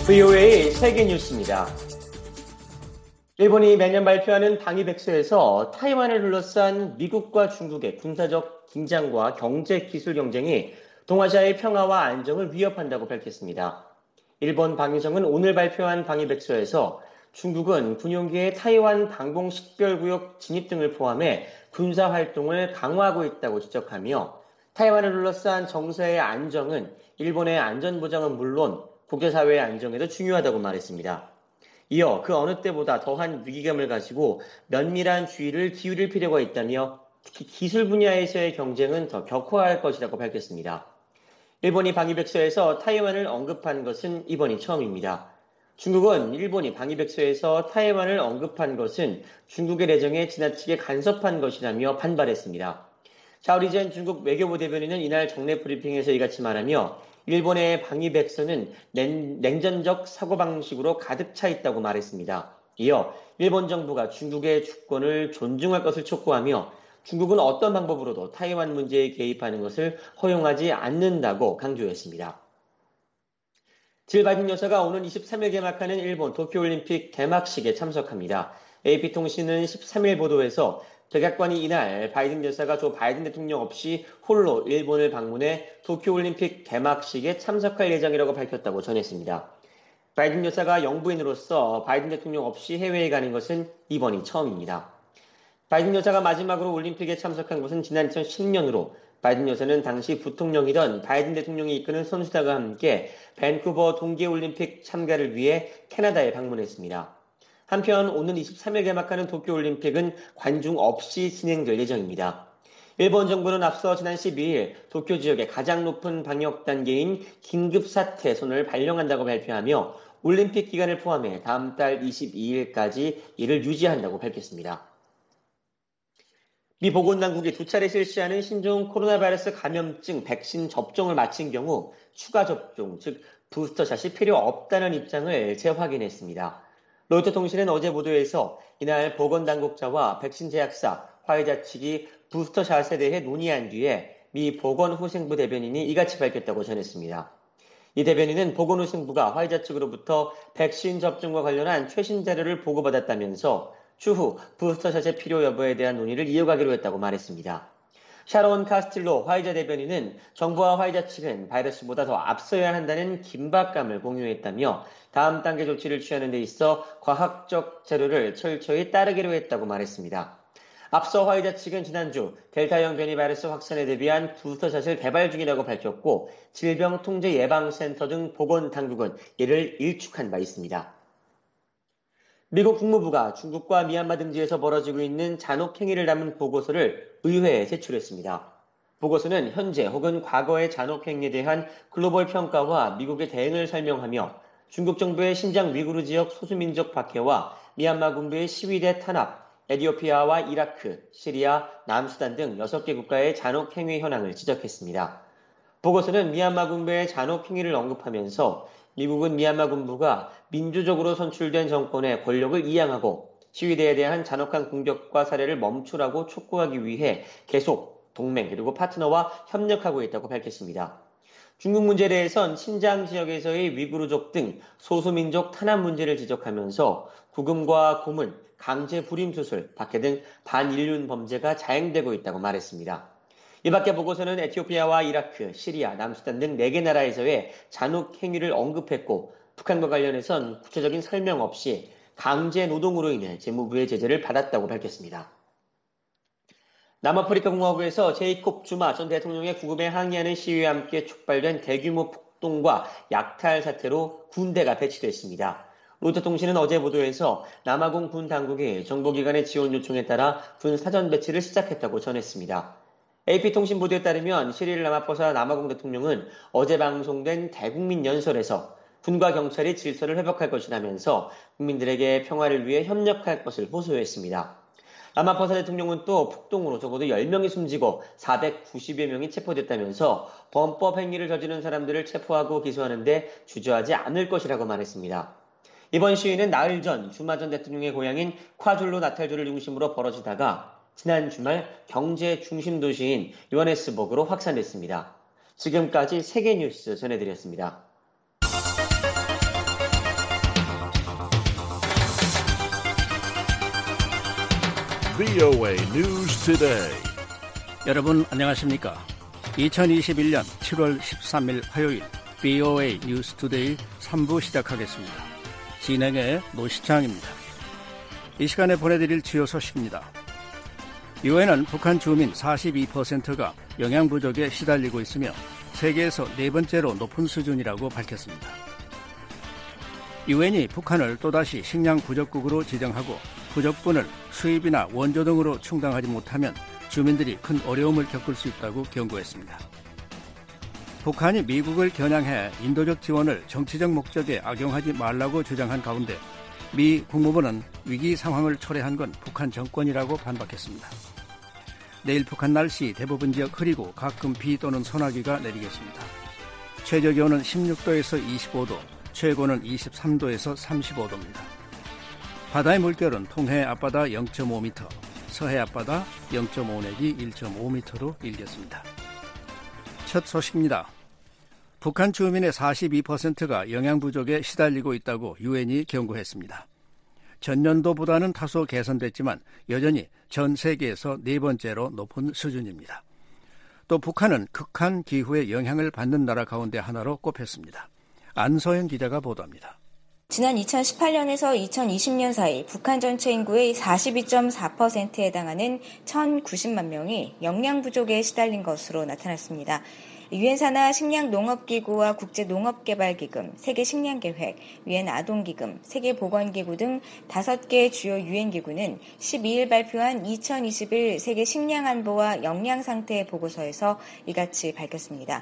VOA 세계 뉴스입니다. 일본이 매년 발표하는 방위백서에서 타이완을 둘러싼 미국과 중국의 군사적 긴장과 경제 기술 경쟁이 동아시아의 평화와 안정을 위협한다고 밝혔습니다. 일본 방위성은 오늘 발표한 방위백서에서 중국은 군용기의 타이완 방공 식별구역 진입 등을 포함해 군사 활동을 강화하고 있다고 지적하며 타이완을 둘러싼 정세의 안정은 일본의 안전보장은 물론 국제사회의 안정에도 중요하다고 말했습니다. 이어 그 어느 때보다 더한 위기감을 가지고 면밀한 주의를 기울일 필요가 있다며 특히 기술 분야에서의 경쟁은 더 격화할 것이라고 밝혔습니다. 일본이 방위백서에서 타이완을 언급한 것은 이번이 처음입니다. 중국은 일본이 방위백서에서 타이완을 언급한 것은 중국의 내정에 지나치게 간섭한 것이라며 반발했습니다. 샤오리젠 중국 외교부 대변인은 이날 정례 브리핑에서 이같이 말하며 일본의 방위백서는 냉전적 사고방식으로 가득 차 있다고 말했습니다. 이어 일본 정부가 중국의 주권을 존중할 것을 촉구하며 중국은 어떤 방법으로도 타이완 문제에 개입하는 것을 허용하지 않는다고 강조했습니다. 질 바이든 여사가 오는 23일 개막하는 일본 도쿄올림픽 개막식에 참석합니다. AP통신은 13일 보도에서 백악관이 이날 바이든 여사가 조 바이든 대통령 없이 홀로 일본을 방문해 도쿄올림픽 개막식에 참석할 예정이라고 밝혔다고 전했습니다. 바이든 여사가 영부인으로서 바이든 대통령 없이 해외에 가는 것은 이번이 처음입니다. 바이든 여사가 마지막으로 올림픽에 참석한 것은 지난 2010년으로 바이든 여사는 당시 부통령이던 바이든 대통령이 이끄는 선수단과 함께 밴쿠버 동계올림픽 참가를 위해 캐나다에 방문했습니다. 한편 오는 23일 개막하는 도쿄올림픽은 관중 없이 진행될 예정입니다. 일본 정부는 앞서 지난 12일 도쿄 지역의 가장 높은 방역 단계인 긴급사태선을 발령한다고 발표하며 올림픽 기간을 포함해 다음 달 22일까지 이를 유지한다고 밝혔습니다. 미 보건당국이 두 차례 실시하는 신종 코로나 바이러스 감염증 백신 접종을 마친 경우 추가 접종, 즉 부스터샷이 필요 없다는 입장을 재확인했습니다. 로이터 통신은 어제 보도에서 이날 보건당국자와 백신 제약사, 화이자 측이 부스터샷에 대해 논의한 뒤에 미 보건후생부 대변인이 이같이 밝혔다고 전했습니다. 이 대변인은 보건후생부가 화이자 측으로부터 백신 접종과 관련한 최신 자료를 보고받았다면서 추후 부스터샷의 필요 여부에 대한 논의를 이어가기로 했다고 말했습니다. 샤론 카스틸로 화이자 대변인은 정부와 화이자 측은 바이러스보다 더 앞서야 한다는 긴박감을 공유했다며 다음 단계 조치를 취하는 데 있어 과학적 자료를 철저히 따르기로 했다고 말했습니다. 앞서 화이자 측은 지난주 델타형 변이 바이러스 확산에 대비한 부스터샷을 개발 중이라고 밝혔고 질병통제예방센터 등 보건당국은 이를 일축한 바 있습니다. 미국 국무부가 중국과 미얀마 등지에서 벌어지고 있는 잔혹행위를 담은 보고서를 의회에 제출했습니다. 보고서는 현재 혹은 과거의 잔혹행위에 대한 글로벌 평가와 미국의 대응을 설명하며 중국 정부의 신장 위구르 지역 소수민족 박해와 미얀마 군부의 시위대 탄압, 에티오피아와 이라크, 시리아, 남수단 등 6개 국가의 잔혹행위 현황을 지적했습니다. 보고서는 미얀마 군부의 잔혹행위를 언급하면서 미국은 미얀마 군부가 민주적으로 선출된 정권의 권력을 이양하고 시위대에 대한 잔혹한 공격과 사례를 멈추라고 촉구하기 위해 계속 동맹 그리고 파트너와 협력하고 있다고 밝혔습니다. 중국 문제에 대해선 신장 지역에서의 위구르족 등 소수민족 탄압 문제를 지적하면서 구금과 고문, 강제 불임 수술, 박해 등 반인륜 범죄가 자행되고 있다고 말했습니다. 이 밖에 보고서는 에티오피아와 이라크, 시리아, 남수단 등 4개 나라에서의 잔혹 행위를 언급했고 북한과 관련해선 구체적인 설명 없이 강제 노동으로 인해 재무부의 제재를 받았다고 밝혔습니다. 남아프리카 공화국에서 제이콥 주마 전 대통령의 구금에 항의하는 시위와 함께 촉발된 대규모 폭동과 약탈 사태로 군대가 배치됐습니다. 로이터 통신은 어제 보도에서 남아공 군 당국이 정보기관의 지원 요청에 따라 군 사전 배치를 시작했다고 전했습니다. AP통신 보도에 따르면 시릴 라마포사 남아공 대통령은 어제 방송된 대국민 연설에서 군과 경찰이 질서를 회복할 것이라면서 국민들에게 평화를 위해 협력할 것을 호소했습니다. 라마포사 대통령은 또 폭동으로 적어도 10명이 숨지고 490여 명이 체포됐다면서 범법 행위를 저지른 사람들을 체포하고 기소하는 데 주저하지 않을 것이라고 말했습니다. 이번 시위는 나흘 전 주마 전 대통령의 고향인 콰줄루 나탈주를 중심으로 벌어지다가 지난 주말 경제 중심 도시인 요하네스버그로 확산됐습니다. 지금까지 세계뉴스 전해드렸습니다. VOA News Today. 여러분 안녕하십니까? 2021년 7월 13일 화요일 VOA News Today 3부 시작하겠습니다. 진행의 노시창입니다. 이 시간에 보내드릴 주요 소식입니다. 유엔은 북한 주민 42%가 영양 부족에 시달리고 있으며 세계에서 네 번째로 높은 수준이라고 밝혔습니다. 유엔이 북한을 또다시 식량 부족국으로 지정하고 부족분을 수입이나 원조 등으로 충당하지 못하면 주민들이 큰 어려움을 겪을 수 있다고 경고했습니다. 북한이 미국을 겨냥해 인도적 지원을 정치적 목적에 악용하지 말라고 주장한 가운데 미 국무부는 위기 상황을 초래한 건 북한 정권이라고 반박했습니다. 내일 북한 날씨 대부분 지역 흐리고 가끔 비 또는 소나기가 내리겠습니다. 최저기온은 16도에서 25도, 최고는 23도에서 35도입니다. 바다의 물결은 통해 앞바다 0.5m, 서해 앞바다 0.5 내지 1.5m로 일겠습니다. 첫 소식입니다. 북한 주민의 42%가 영양 부족에 시달리고 있다고 유엔이 경고했습니다. 전년도보다는 다소 개선됐지만 여전히 전 세계에서 네 번째로 높은 수준입니다. 또 북한은 극한 기후의 영향을 받는 나라 가운데 하나로 꼽혔습니다. 안소영 기자가 보도합니다. 지난 2018년에서 2020년 사이 북한 전체 인구의 42.4%에 해당하는 1,090만 명이 영양 부족에 시달린 것으로 나타났습니다. 유엔산하 식량농업기구와 국제농업개발기금, 세계식량계획, 유엔 아동기금, 세계보건기구 등 5개 주요 유엔기구는 12일 발표한 2021 세계식량안보와 영양상태 보고서에서 이같이 밝혔습니다.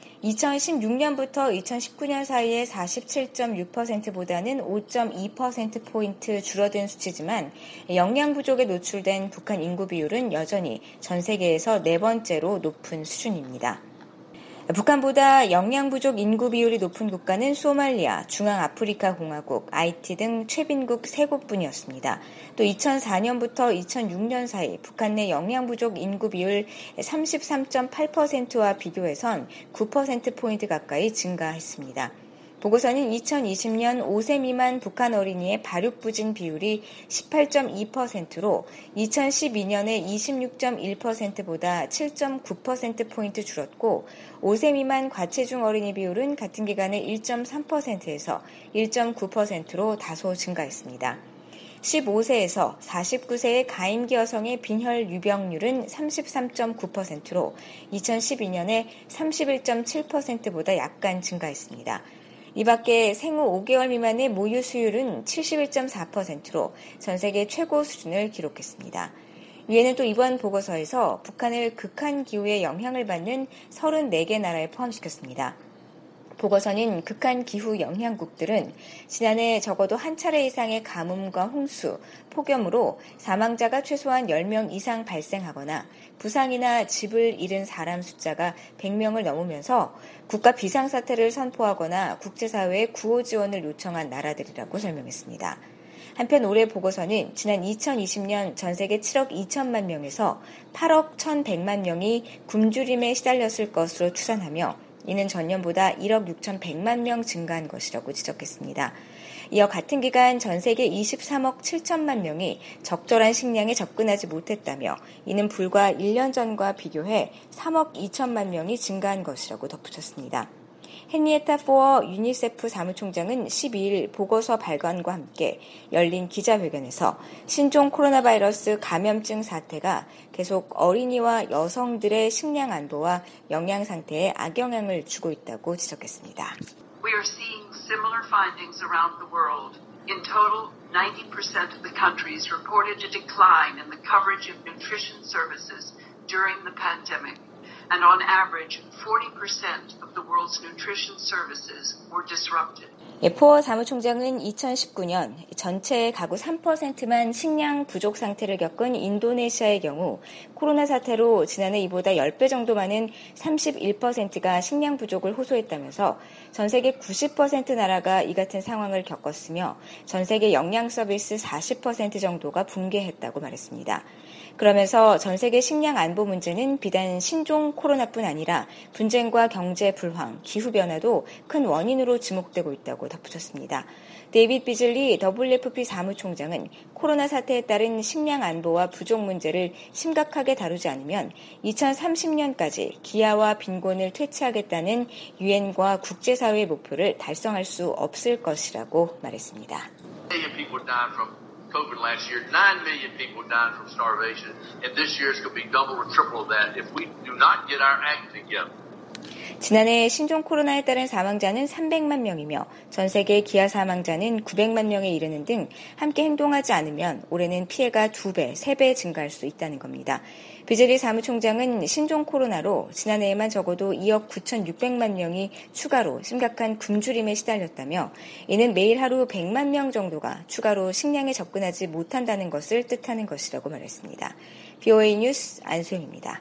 2016년부터 2019년 사이에 47.6%보다는 5.2%포인트 줄어든 수치지만 영양 부족에 노출된 북한 인구 비율은 여전히 전 세계에서 네 번째로 높은 수준입니다. 북한보다 영양 부족 인구 비율이 높은 국가는 소말리아, 중앙아프리카 공화국, 하이티 등 최빈국 3곳뿐이었습니다. 또 2004년부터 2006년 사이 북한 내 영양 부족 인구 비율 33.8%와 비교해선 9%포인트 가까이 증가했습니다. 보고서는 2020년 5세 미만 북한 어린이의 발육부진 비율이 18.2%로 2012년에 26.1%보다 7.9%포인트 줄었고 5세 미만 과체중 어린이 비율은 같은 기간에 1.3%에서 1.9%로 다소 증가했습니다. 15세에서 49세의 가임기 여성의 빈혈 유병률은 33.9%로 2012년에 31.7%보다 약간 증가했습니다. 이 밖에 생후 5개월 미만의 모유 수율은 71.4%로 전 세계 최고 수준을 기록했습니다. 유엔은 또 이번 보고서에서 북한을 극한 기후의 영향을 받는 34개 나라에 포함시켰습니다. 보고서는 극한 기후 영향국들은 지난해 적어도 한 차례 이상의 가뭄과 홍수, 폭염으로 사망자가 최소한 10명 이상 발생하거나 부상이나 집을 잃은 사람 숫자가 100명을 넘으면서 국가 비상사태를 선포하거나 국제사회에 구호 지원을 요청한 나라들이라고 설명했습니다. 한편 올해 보고서는 지난 2020년 전 세계 7억 2천만 명에서 8억 1,100만 명이 굶주림에 시달렸을 것으로 추산하며 이는 전년보다 1억 6,100만 명 증가한 것이라고 지적했습니다. 이어 같은 기간 전 세계 23억 7천만 명이 적절한 식량에 접근하지 못했다며 이는 불과 1년 전과 비교해 3억 2천만 명이 증가한 것이라고 덧붙였습니다. 헨리에타 포어 유니세프 사무총장은 12일 보고서 발간과 함께 열린 기자회견에서 신종 코로나 바이러스 감염증 사태가 계속 어린이와 여성들의 식량 안보와 영양 상태에 악영향을 주고 있다고 지적했습니다. We are seeing similar findings around the world. In total, 90% of the countries reported a decline in the coverage of nutrition services during the pandemic. And on average, 40% of the world's nutrition services were disrupted. 포어 사무총장은 2019년 전체 가구 3%만 식량 부족 상태를 겪은 인도네시아의 경우 코로나 사태로 지난해 이보다 10배 정도 많은 31%가 식량 부족을 호소했다면서 전 세계 90% 나라가 이 같은 상황을 겪었으며 전 세계 영양 서비스 40% 정도가 붕괴했다고 말했습니다. 그러면서 전 세계 식량 안보 문제는 비단 신종 코로나뿐 아니라 분쟁과 경제 불황, 기후변화도 큰 원인으로 지목되고 있다고 덧붙였습니다. 데이빗 비즐리 WFP 사무총장은 코로나 사태에 따른 식량 안보와 부족 문제를 심각하게 다루지 않으면 2030년까지 기아와 빈곤을 퇴치하겠다는 유엔과 국제사회의 목표를 달성할 수 없을 것이라고 말했습니다. COVID last year, 9 million people died from starvation, and this year it's going to be double or triple that if we do not get our act together. 지난해 신종 코로나에 따른 사망자는 300만 명이며 전 세계 기아 사망자는 900만 명에 이르는 등 함께 행동하지 않으면 올해는 피해가 2배, 3배 증가할 수 있다는 겁니다. 비즐리 사무총장은 신종 코로나로 지난해에만 적어도 2억 9,600만 명이 추가로 심각한 굶주림에 시달렸다며 이는 매일 하루 100만 명 정도가 추가로 식량에 접근하지 못한다는 것을 뜻하는 것이라고 말했습니다. BOA 뉴스 안소영입니다.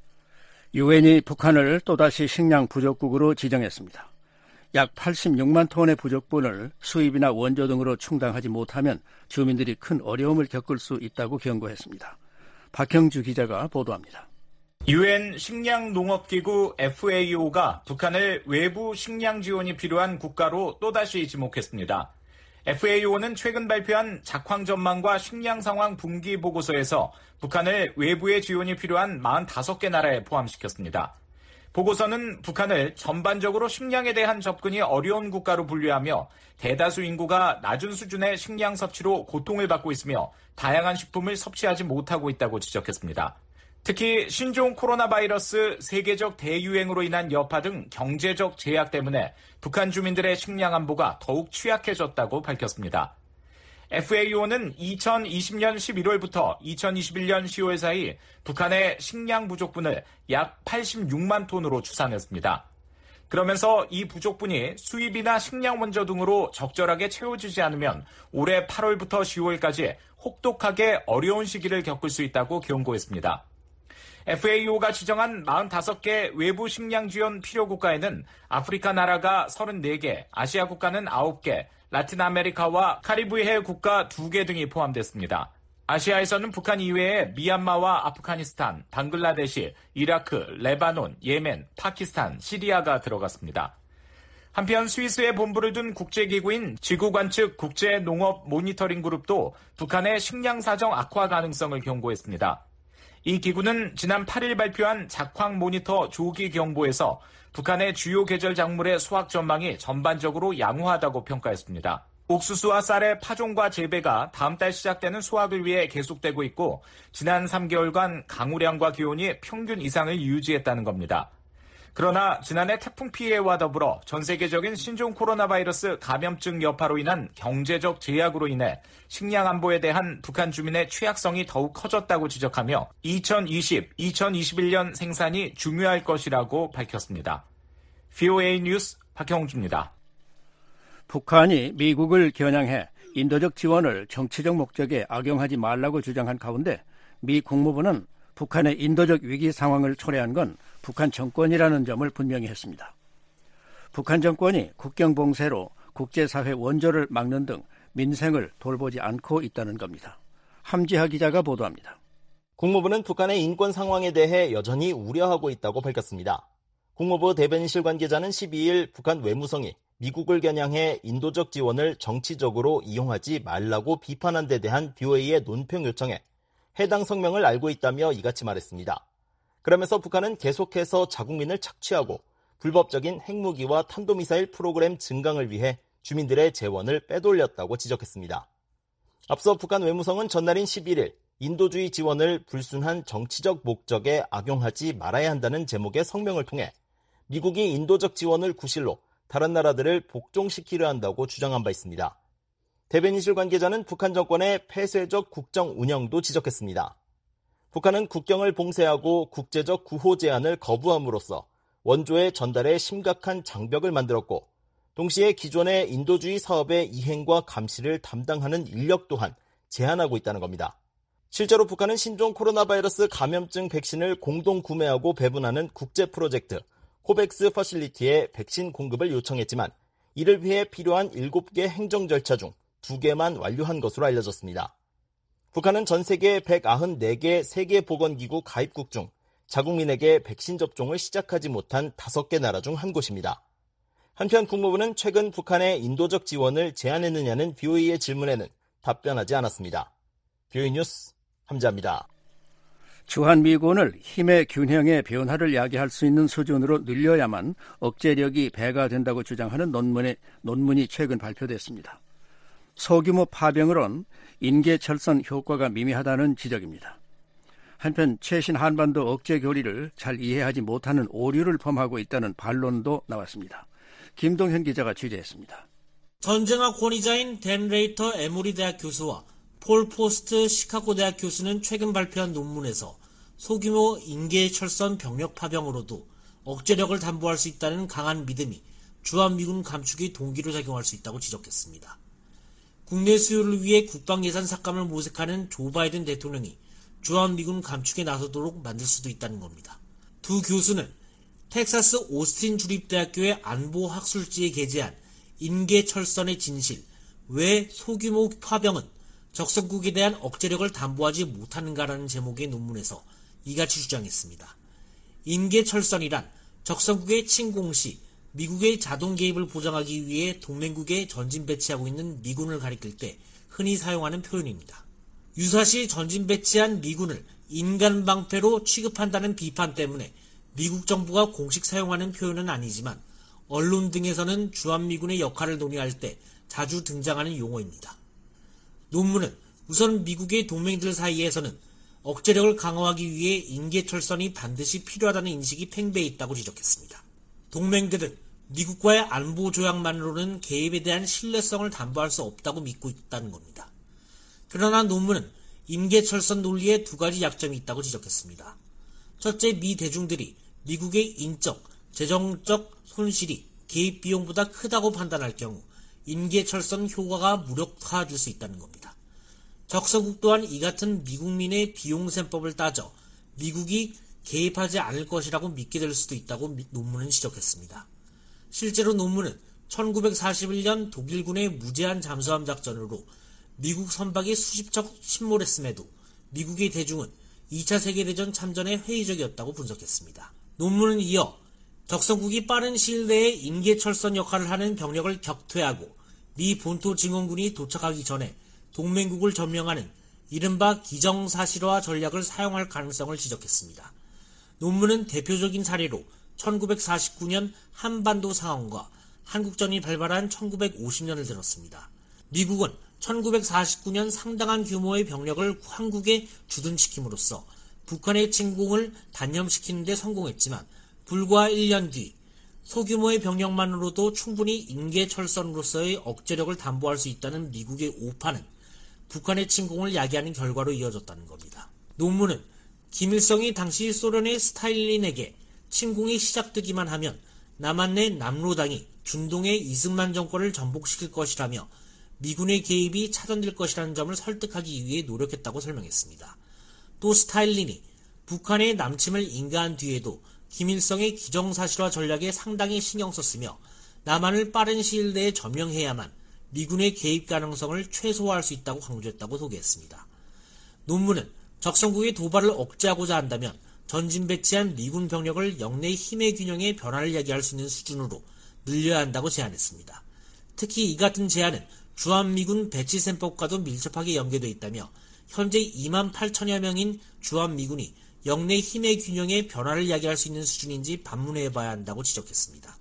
유엔이 북한을 또다시 식량 부족국으로 지정했습니다. 약 86만 톤의 부족분을 수입이나 원조 등으로 충당하지 못하면 주민들이 큰 어려움을 겪을 수 있다고 경고했습니다. 박형주 기자가 보도합니다. 유엔 식량농업기구 FAO가 북한을 외부 식량 지원이 필요한 국가로 또다시 지목했습니다. FAO는 최근 발표한 작황 전망과 식량 상황 분기 보고서에서 북한을 외부의 지원이 필요한 45개 나라에 포함시켰습니다. 보고서는 북한을 전반적으로 식량에 대한 접근이 어려운 국가로 분류하며 대다수 인구가 낮은 수준의 식량 섭취로 고통을 받고 있으며 다양한 식품을 섭취하지 못하고 있다고 지적했습니다. 특히 신종 코로나 바이러스 세계적 대유행으로 인한 여파 등 경제적 제약 때문에 북한 주민들의 식량 안보가 더욱 취약해졌다고 밝혔습니다. FAO는 2020년 11월부터 2021년 10월 사이 북한의 식량 부족분을 약 86만 톤으로 추산했습니다. 그러면서 이 부족분이 수입이나 식량 원조 등으로 적절하게 채워지지 않으면 올해 8월부터 10월까지 혹독하게 어려운 시기를 겪을 수 있다고 경고했습니다. FAO가 지정한 45개 외부 식량 지원 필요 국가에는 아프리카 나라가 34개, 아시아 국가는 9개, 라틴 아메리카와 카리브해 국가 2개 등이 포함됐습니다. 아시아에서는 북한 이외에 미얀마와 아프가니스탄, 방글라데시, 이라크, 레바논, 예멘, 파키스탄, 시리아가 들어갔습니다. 한편 스위스에 본부를 둔 국제기구인 지구관측 국제농업 모니터링 그룹도 북한의 식량 사정 악화 가능성을 경고했습니다. 이 기구는 지난 8일 발표한 작황 모니터 조기 경보에서 북한의 주요 계절 작물의 수확 전망이 전반적으로 양호하다고 평가했습니다. 옥수수와 쌀의 파종과 재배가 다음 달 시작되는 수확을 위해 계속되고 있고 지난 3개월간 강우량과 기온이 평균 이상을 유지했다는 겁니다. 그러나 지난해 태풍 피해와 더불어 전 세계적인 신종 코로나 바이러스 감염증 여파로 인한 경제적 제약으로 인해 식량 안보에 대한 북한 주민의 취약성이 더욱 커졌다고 지적하며 2020, 2021년 생산이 중요할 것이라고 밝혔습니다. BOA 뉴스 박형주입니다. 북한이 미국을 겨냥해 인도적 지원을 정치적 목적에 악용하지 말라고 주장한 가운데 미 국무부는 북한의 인도적 위기 상황을 초래한 건 북한 정권이라는 점을 분명히 했습니다. 북한 정권이 국경 봉쇄로 국제사회 원조를 막는 등 민생을 돌보지 않고 있다는 겁니다. 함지하 기자가 보도합니다. 국무부는 북한의 인권 상황에 대해 여전히 우려하고 있다고 밝혔습니다. 국무부 대변인실 관계자는 12일 북한 외무성이 미국을 겨냥해 인도적 지원을 정치적으로 이용하지 말라고 비판한 데 대한 BOA의 논평 요청에 해당 성명을 알고 있다며 이같이 말했습니다. 그러면서 북한은 계속해서 자국민을 착취하고 불법적인 핵무기와 탄도미사일 프로그램 증강을 위해 주민들의 재원을 빼돌렸다고 지적했습니다. 앞서 북한 외무성은 전날인 11일 인도주의 지원을 불순한 정치적 목적에 악용하지 말아야 한다는 제목의 성명을 통해 미국이 인도적 지원을 구실로 다른 나라들을 복종시키려 한다고 주장한 바 있습니다. 대변인실 관계자는 북한 정권의 폐쇄적 국정 운영도 지적했습니다. 북한은 국경을 봉쇄하고 국제적 구호 제한을 거부함으로써 원조의 전달에 심각한 장벽을 만들었고 동시에 기존의 인도주의 사업의 이행과 감시를 담당하는 인력 또한 제한하고 있다는 겁니다. 실제로 북한은 신종 코로나 바이러스 감염증 백신을 공동 구매하고 배분하는 국제 프로젝트 코백스 퍼실리티에 백신 공급을 요청했지만 이를 위해 필요한 7개 행정 절차 중 2개만 완료한 것으로 알려졌습니다. 북한은 전 세계 194개 세계보건기구 가입국 중 자국민에게 백신 접종을 시작하지 못한 5개 나라 중 한 곳입니다. 한편 국무부는 최근 북한의 인도적 지원을 제안했느냐는 BOA의 질문에는 답변하지 않았습니다. BOA 뉴스 함자입니다. 주한미군을 힘의 균형의 변화를 야기할 수 있는 수준으로 늘려야만 억제력이 배가 된다고 주장하는 논문이 최근 발표됐습니다. 소규모 파병으론 인계철선 효과가 미미하다는 지적입니다. 한편 최신 한반도 억제 교리를 잘 이해하지 못하는 오류를 범하고 있다는 반론도 나왔습니다. 김동현 기자가 취재했습니다. 전쟁학 권위자인 댄 레이터 에모리 대학 교수와 폴 포스트 시카고 대학 교수는 최근 발표한 논문에서 소규모 인계철선 병력 파병으로도 억제력을 담보할 수 있다는 강한 믿음이 주한미군 감축의 동기로 작용할 수 있다고 지적했습니다. 국내 수요를 위해 국방예산 삭감을 모색하는 조 바이든 대통령이 주한미군 감축에 나서도록 만들 수도 있다는 겁니다. 두 교수는 텍사스 오스틴 주립대학교의 안보학술지에 게재한 인계철선의 진실, 왜 소규모 파병은 적성국에 대한 억제력을 담보하지 못하는가라는 제목의 논문에서 이같이 주장했습니다. 인계철선이란 적성국의 침공 시 미국의 자동 개입을 보장하기 위해 동맹국에 전진 배치하고 있는 미군을 가리킬 때 흔히 사용하는 표현입니다. 유사시 전진 배치한 미군을 인간방패로 취급한다는 비판 때문에 미국 정부가 공식 사용하는 표현은 아니지만 언론 등에서는 주한미군의 역할을 논의할 때 자주 등장하는 용어입니다. 논문은 우선 미국의 동맹들 사이에서는 억제력을 강화하기 위해 인계철선이 반드시 필요하다는 인식이 팽배해 있다고 지적했습니다. 동맹들은 미국과의 안보 조약만으로는 개입에 대한 신뢰성을 담보할 수 없다고 믿고 있다는 겁니다. 그러나 논문은 인계철선 논리에 두 가지 약점이 있다고 지적했습니다. 첫째, 미 대중들이 미국의 인적, 재정적 손실이 개입 비용보다 크다고 판단할 경우 인계철선 효과가 무력화될 수 있다는 겁니다. 적성국 또한 이 같은 미국민의 비용셈법을 따져 미국이 개입하지 않을 것이라고 믿게 될 수도 있다고 논문은 지적했습니다. 실제로 논문은 1941년 독일군의 무제한 잠수함 작전으로 미국 선박이 수십 척 침몰했음에도 미국의 대중은 2차 세계대전 참전에 회의적이었다고 분석했습니다. 논문은 이어 적성국이 빠른 시일 내에 인계철선 역할을 하는 병력을 격퇴하고 미 본토 증원군이 도착하기 전에 동맹국을 점령하는 이른바 기정사실화 전략을 사용할 가능성을 지적했습니다. 논문은 대표적인 사례로 1949년 한반도 상황과 한국전이 발발한 1950년을 들었습니다. 미국은 1949년 상당한 규모의 병력을 한국에 주둔시킴으로써 북한의 침공을 단념시키는 데 성공했지만 불과 1년 뒤 소규모의 병력만으로도 충분히 인계철선으로서의 억제력을 담보할 수 있다는 미국의 오판은 북한의 침공을 야기하는 결과로 이어졌다는 겁니다. 논문은 김일성이 당시 소련의 스탈린에게 침공이 시작되기만 하면 남한의 남로당이 준동의 이승만 정권을 전복시킬 것이라며 미군의 개입이 차단될 것이라는 점을 설득하기 위해 노력했다고 설명했습니다. 또 스탈린이 북한의 남침을 인가한 뒤에도 김일성의 기정사실화 전략에 상당히 신경 썼으며 남한을 빠른 시일 내에 점령해야만 미군의 개입 가능성을 최소화할 수 있다고 강조했다고 소개했습니다. 논문은 적성국의 도발을 억제하고자 한다면 전진 배치한 미군 병력을 영내 힘의 균형의 변화를 야기할 수 있는 수준으로 늘려야 한다고 제안했습니다. 특히 이 같은 제안은 주한미군 배치셈법과도 밀접하게 연계되어 있다며 현재 2만 8천여 명인 주한미군이 영내 힘의 균형의 변화를 야기할 수 있는 수준인지 반문해봐야 한다고 지적했습니다.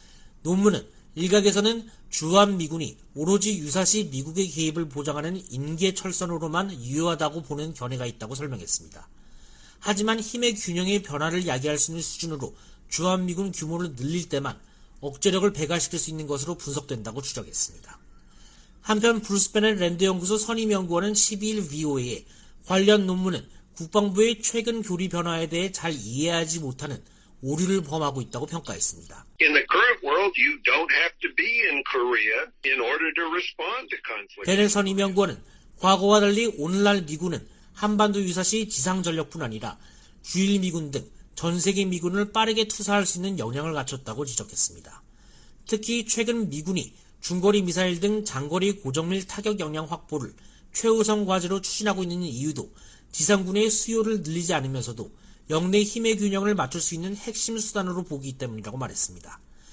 논문은 일각에서는 주한미군이 오로지 유사시 미국의 개입을 보장하는 인계철선으로만 유효하다고 보는 견해가 있다고 설명했습니다. 하지만 힘의 균형의 변화를 야기할 수 있는 수준으로 주한미군 규모를 늘릴 때만 억제력을 배가시킬 수 있는 것으로 분석된다고 추정했습니다. 한편 브루스 베넷 랜드 연구소 선임연구원은 12일 VOA에 관련 논문은 국방부의 최근 교리 변화에 대해 잘 이해하지 못하는 오류를 범하고 있다고 평가했습니다. In the current world, you don't have to be in Korea in order to respond to conflict. 베넷 선임연구원은 과거와 달리 오늘날 미군은 한반도 유사시 지상전력뿐 아니라 주일 미군 등 전 세계 미군을 빠르게 투사할 수 있는 역량을 갖췄다고 지적했습니다. 특히 최근 미군이 중거리 미사일 등 장거리 고정밀 타격 역량 확보를 최우선 과제로 추진하고 있는 이유도 지상군의 수요를 늘리지 않으면서도 영내 힘의 균형을 맞출 수 있는 핵심 수단으로 보기 때문이라고 말했습니다.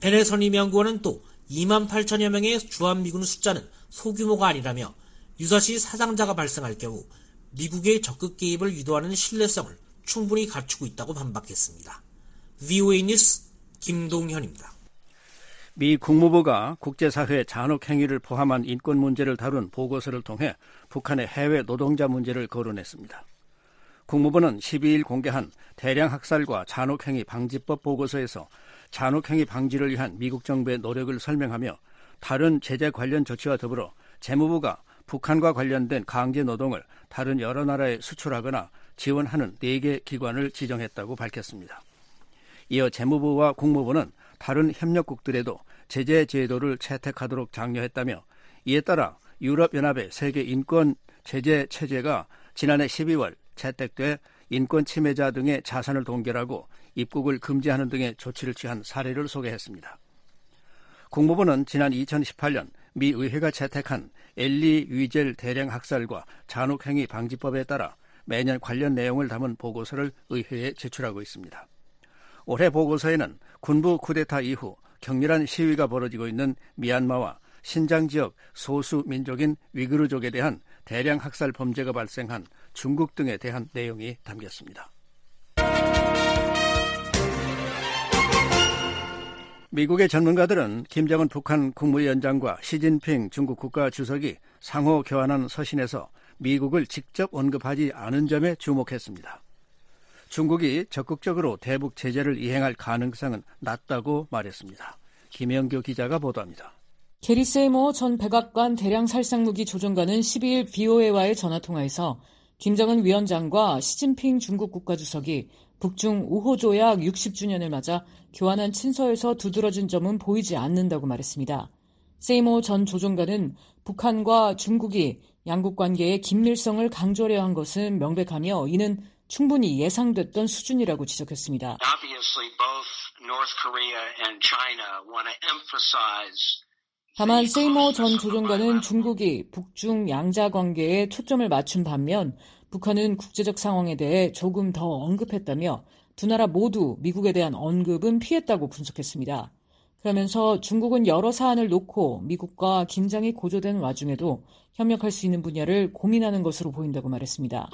벤의 선임연구원은 또 2만 8천여 명의 주한미군 숫자는 소규모가 아니라며 유사시 사상자가 발생할 경우 미국의 적극 개입을 유도하는 신뢰성을 충분히 갖추고 있다고 반박했습니다. VOA 뉴스 김동현입니다. 미 국무부가 국제사회의 잔혹 행위를 포함한 인권 문제를 다룬 보고서를 통해 북한의 해외 노동자 문제를 거론했습니다. 국무부는 12일 공개한 대량 학살과 잔혹행위 방지법 보고서에서 잔혹행위 방지를 위한 미국 정부의 노력을 설명하며 다른 제재 관련 조치와 더불어 재무부가 북한과 관련된 강제 노동을 다른 여러 나라에 수출하거나 지원하는 4개 기관을 지정했다고 밝혔습니다. 이어 재무부와 국무부는 다른 협력국들에도 제재 제도를 채택하도록 장려했다며 이에 따라 유럽연합의 세계 인권 제재 체제가 지난해 12월 채택돼 인권 침해자 등의 자산을 동결하고 입국을 금지하는 등의 조치를 취한 사례를 소개했습니다. 국무부는 지난 2018년 미 의회가 채택한 엘리 위젤 대량 학살과 잔혹행위 방지법에 따라 매년 관련 내용을 담은 보고서를 의회에 제출하고 있습니다. 올해 보고서에는 군부 쿠데타 이후 격렬한 시위가 벌어지고 있는 미얀마와 신장 지역 소수 민족인 위구르족에 대한 대량 학살 범죄가 발생한 중국 등에 대한 내용이 담겼습니다. 미국의 전문가들은 김정은 북한 국무위원장과 시진핑 중국 국가주석이 상호 교환한 서신에서 미국을 직접 언급하지 않은 점에 주목했습니다. 중국이 적극적으로 대북 제재를 이행할 가능성은 낮다고 말했습니다. 김영규 기자가 보도합니다. 게리 세이모 전 백악관 대량 살상무기 조종관은 12일 BOA와의 전화통화에서 김정은 위원장과 시진핑 중국 국가주석이 북중 우호조약 60주년을 맞아 교환한 친서에서 두드러진 점은 보이지 않는다고 말했습니다. 세이모 전 조종관은 북한과 중국이 양국 관계의 긴밀성을 강조하려 한 것은 명백하며 이는 충분히 예상됐던 수준이라고 지적했습니다. 다만 세이모 전 조종관은 중국이 북중 양자 관계에 초점을 맞춘 반면 북한은 국제적 상황에 대해 조금 더 언급했다며 두 나라 모두 미국에 대한 언급은 피했다고 분석했습니다. 그러면서 중국은 여러 사안을 놓고 미국과 긴장이 고조된 와중에도 협력할 수 있는 분야를 고민하는 것으로 보인다고 말했습니다.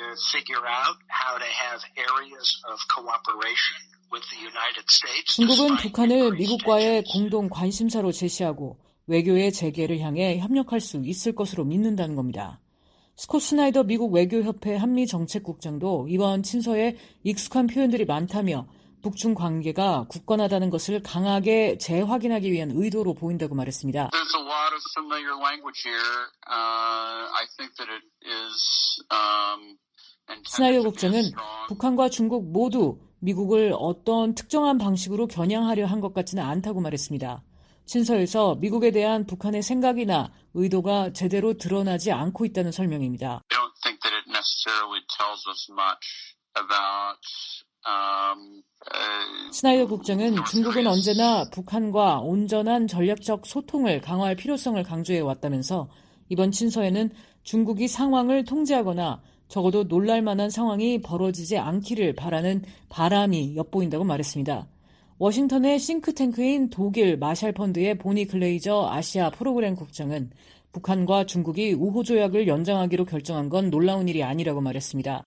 중국은 북한을 미국과의 공동 관심사로 제시하고 외교의 재개를 향해 협력할 수 있을 것으로 믿는다는 겁니다. 스콧 스나이더 미국 외교협회 한미정책국장도 이번 친서에 익숙한 표현들이 많다며 북중 관계가 굳건하다는 것을 강하게 재확인하기 위한 의도로 보인다고 말했습니다. 스나이더 국장은 북한과 중국 모두 미국을 어떤 특정한 방식으로 겨냥하려 한 것 같지는 않다고 말했습니다. 친서에서 미국에 대한 북한의 생각이나 의도가 제대로 드러나지 않고 있다는 설명입니다. 스나이더 국장은 중국은 언제나 북한과 온전한 전략적 소통을 강화할 필요성을 강조해 왔다면서 이번 친서에는 중국이 상황을 통제하거나 적어도 놀랄 만한 상황이 벌어지지 않기를 바라는 바람이 엿보인다고 말했습니다. 워싱턴의 싱크탱크인 독일 마샬 펀드의 보니 글레이저 아시아 프로그램 국장은 북한과 중국이 우호조약을 연장하기로 결정한 건 놀라운 일이 아니라고 말했습니다.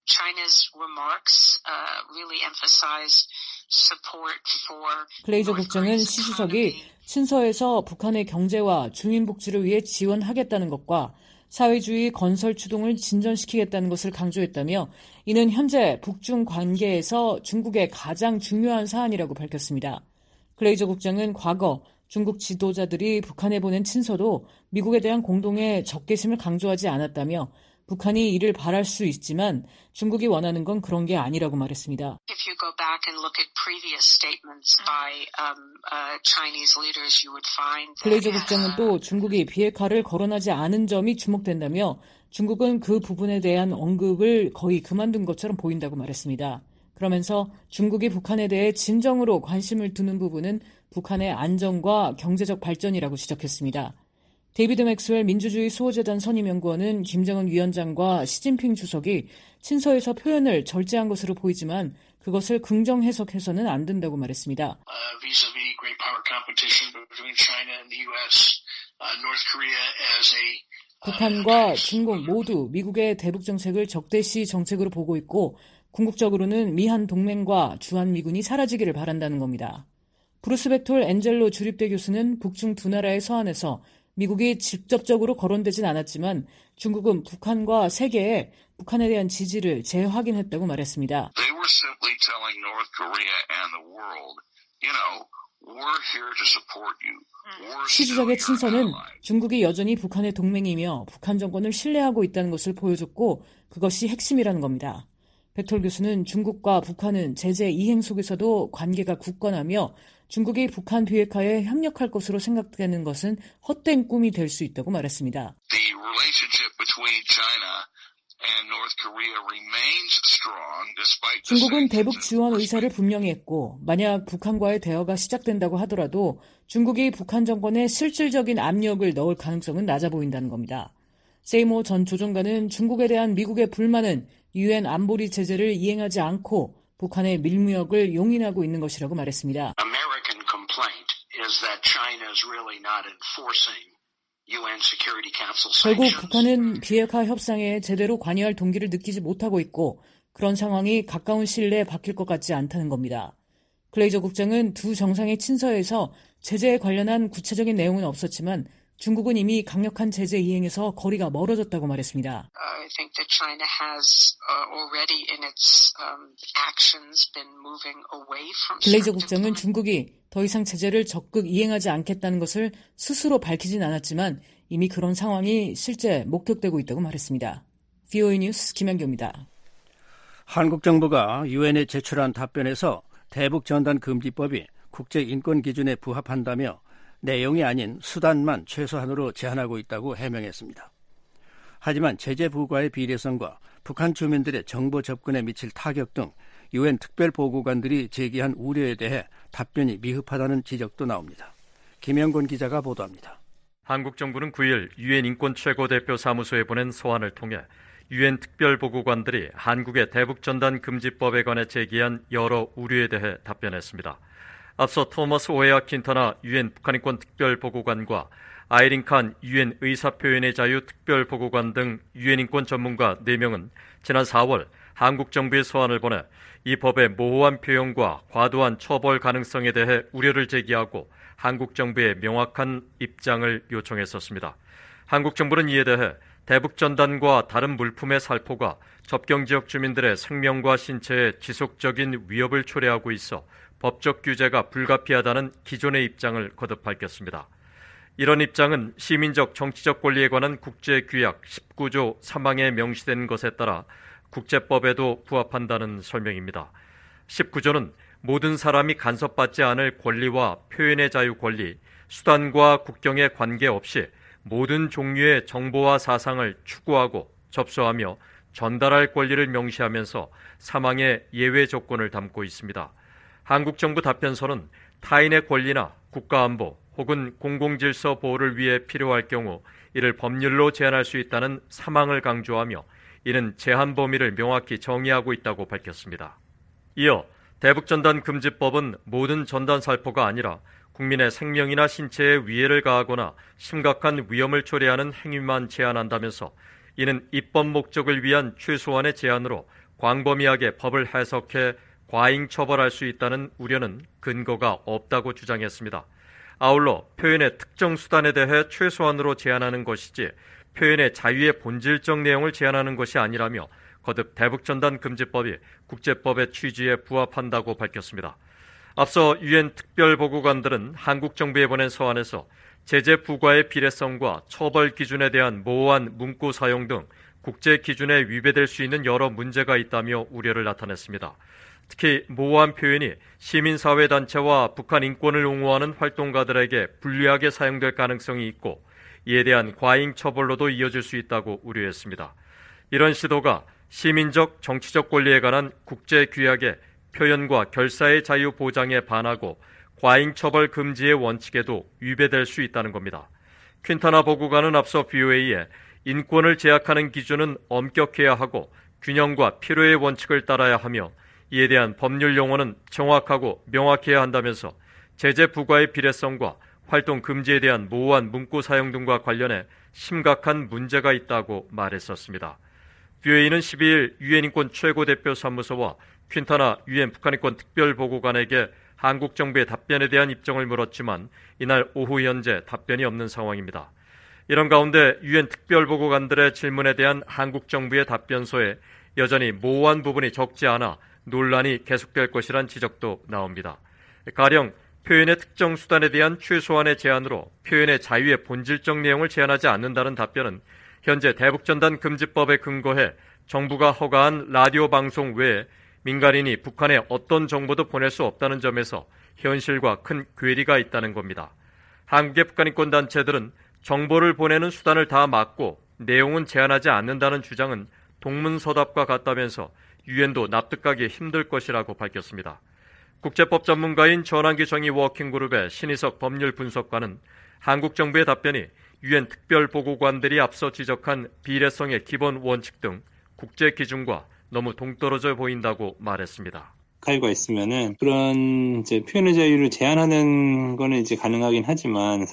글레이저 국장은 시 주석이 친서에서 북한의 경제와 주민 복지를 위해 지원하겠다는 것과 사회주의 건설 추동을 진전시키겠다는 것을 강조했다며 이는 현재 북중 관계에서 중국의 가장 중요한 사안이라고 밝혔습니다. 글레이저 국장은 과거 중국 지도자들이 북한에 보낸 친서도 미국에 대한 공동의 적개심을 강조하지 않았다며 북한이 이를 바랄 수 있지만 중국이 원하는 건 그런 게 아니라고 말했습니다. 글레이저 국장은 또 중국이 비핵화를 거론하지 않은 점이 주목된다며 중국은 그 부분에 대한 언급을 거의 그만둔 것처럼 보인다고 말했습니다. 그러면서 중국이 북한에 대해 진정으로 관심을 두는 부분은 북한의 안정과 경제적 발전이라고 지적했습니다. 데이비드 맥스웰 민주주의 수호재단 선임연구원은 김정은 위원장과 시진핑 주석이 친서에서 표현을 절제한 것으로 보이지만 그것을 긍정 해석해서는 안 된다고 말했습니다. Vis-a-vis great power competition between China and the U.S., North Korea as a 북한과 중국 모두 미국의 대북 정책을 적대시 정책으로 보고 있고 궁극적으로는 미한 동맹과 주한미군이 사라지기를 바란다는 겁니다. 브루스 벡톨 앤젤로 주립대 교수는 북중 두 나라의 서한에서 미국이 직접적으로 거론되진 않았지만 중국은 북한과 세계에 북한에 대한 지지를 재확인했다고 말했습니다. They were simply telling North Korea and the world, we're here to support you. 시 주석의 친서는 중국이 여전히 북한의 동맹이며 북한 정권을 신뢰하고 있다는 것을 보여줬고 그것이 핵심이라는 겁니다. 벡톨 교수는 중국과 북한은 제재 이행 속에서도 관계가 굳건하며 중국이 북한 비핵화에 협력할 것으로 생각되는 것은 헛된 꿈이 될 수 있다고 말했습니다. The relationship between China and North Korea remains strong despite the 중국은 대북 지원 의사를 분명히 했고 만약 북한과의 대화가 시작된다고 하더라도 중국이 북한 정권에 실질적인 압력을 넣을 가능성은 낮아 보인다는 겁니다. 세이모 전 조정관은 중국에 대한 미국의 불만은 유엔 안보리 제재를 이행하지 않고 북한의 밀무역을 용인하고 있는 것이라고 말했습니다. American complaint is that China is really not enforcing UN Security Council 결국 sanctions. 북한은 비핵화 협상에 제대로 관여할 동기를 느끼지 못하고 있고 그런 상황이 가까운 시일 내에 바뀔 것 같지 않다는 겁니다. 글레이저 국장은 두 정상의 친서에서 제재에 관련한 구체적인 내용은 없었지만 중국은 이미 강력한 제재 이행에서 거리가 멀어졌다고 말했습니다. I think that China has already in its actions been moving away from. 글레이저 국장은 중국이 더 이상 제재를 적극 이행하지 않겠다는 것을 스스로 밝히진 않았지만 이미 그런 상황이 실제 목격되고 있다고 말했습니다. VOA 뉴스 김현규입니다. 한국 정부가 유엔에 제출한 답변에서 대북전단금지법이 국제인권 기준에 부합한다며 내용이 아닌 수단만 최소한으로 제한하고 있다고 해명했습니다. 하지만 제재 부과의 비례성과 북한 주민들의 정보 접근에 미칠 타격 등 유엔 특별보고관들이 제기한 우려에 대해 답변이 미흡하다는 지적도 나옵니다. 김영곤 기자가 보도합니다. 한국 정부는 9일 유엔 인권 최고대표 사무소에 보낸 소환을 통해 유엔 특별보고관들이 한국의 대북전단금지법에 관해 제기한 여러 우려에 대해 답변했습니다. 앞서 토머스 오헤아 킨터나 유엔 북한인권 특별보고관과 아이린 칸 유엔 의사표현의 자유 특별보고관 등 유엔 인권 전문가 4명은 지난 4월 한국 정부에 소환을 보내 이 법의 모호한 표현과 과도한 처벌 가능성에 대해 우려를 제기하고 한국 정부의 명확한 입장을 요청했었습니다. 한국 정부는 이에 대해 대북전단과 다른 물품의 살포가 접경지역 주민들의 생명과 신체에 지속적인 위협을 초래하고 있어 법적 규제가 불가피하다는 기존의 입장을 거듭 밝혔습니다. 이런 입장은 시민적 정치적 권리에 관한 국제규약 19조 3항에 명시된 것에 따라 국제법에도 부합한다는 설명입니다. 19조는 모든 사람이 간섭받지 않을 권리와 표현의 자유 권리, 수단과 국경에 관계없이 모든 종류의 정보와 사상을 추구하고 접수하며 전달할 권리를 명시하면서 사망의 예외 조건을 담고 있습니다. 한국 정부 답변서는 타인의 권리나 국가안보 혹은 공공질서 보호를 위해 필요할 경우 이를 법률로 제한할 수 있다는 사망을 강조하며 이는 제한 범위를 명확히 정의하고 있다고 밝혔습니다. 이어 대북전단금지법은 모든 전단 살포가 아니라 국민의 생명이나 신체에 위해를 가하거나 심각한 위험을 초래하는 행위만 제한한다면서 이는 입법 목적을 위한 최소한의 제한으로 광범위하게 법을 해석해 과잉 처벌할 수 있다는 우려는 근거가 없다고 주장했습니다. 아울러 표현의 특정 수단에 대해 최소한으로 제한하는 것이지 표현의 자유의 본질적 내용을 제한하는 것이 아니라며 거듭 대북전단금지법이 국제법의 취지에 부합한다고 밝혔습니다. 앞서 유엔 특별보고관들은 한국 정부에 보낸 서한에서 제재 부과의 비례성과 처벌 기준에 대한 모호한 문구 사용 등 국제 기준에 위배될 수 있는 여러 문제가 있다며 우려를 나타냈습니다. 특히 모호한 표현이 시민사회단체와 북한 인권을 옹호하는 활동가들에게 불리하게 사용될 가능성이 있고 이에 대한 과잉 처벌로도 이어질 수 있다고 우려했습니다. 이런 시도가 시민적, 정치적 권리에 관한 국제규약의 표현과 결사의 자유 보장에 반하고 과잉 처벌 금지의 원칙에도 위배될 수 있다는 겁니다. 퀸타나 보고관은 앞서 VOA에 인권을 제약하는 기준은 엄격해야 하고 균형과 필요의 원칙을 따라야 하며 이에 대한 법률 용어는 정확하고 명확해야 한다면서 제재 부과의 비례성과 활동 금지에 대한 모호한 문구 사용 등과 관련해 심각한 문제가 있다고 말했었습니다. VOA는 12일 유엔 인권 최고대표 사무소와 퀸타나 유엔 북한인권 특별보고관에게 한국 정부의 답변에 대한 입장을 물었지만 이날 오후 현재 답변이 없는 상황입니다. 이런 가운데 유엔 특별보고관들의 질문에 대한 한국 정부의 답변서에 여전히 모호한 부분이 적지 않아 논란이 계속될 것이란 지적도 나옵니다. 가령 표현의 특정 수단에 대한 최소한의 제한으로 표현의 자유의 본질적 내용을 제한하지 않는다는 답변은 현재 대북전단 금지법에 근거해 정부가 허가한 라디오 방송 외에 민간인이 북한에 어떤 정보도 보낼 수 없다는 점에서 현실과 큰 괴리가 있다는 겁니다. 한국의 북한인권단체들은 정보를 보내는 수단을 다 막고 내용은 제한하지 않는다는 주장은 동문서답과 같다면서 유엔도 납득하기 힘들 것이라고 밝혔습니다. 국제법 전문가인 전환기 정의 워킹그룹의 신희석 법률 분석관은 한국 정부의 답변이 유엔 특별보고관들이 앞서 지적한 비례성의 기본 원칙 등 국제 기준과 너무 동떨어져 보인다고 말했습니다. 가이가 있으면은 그런 이제 표현의 자유를 제한하는 거는 이제 가능하긴 하지만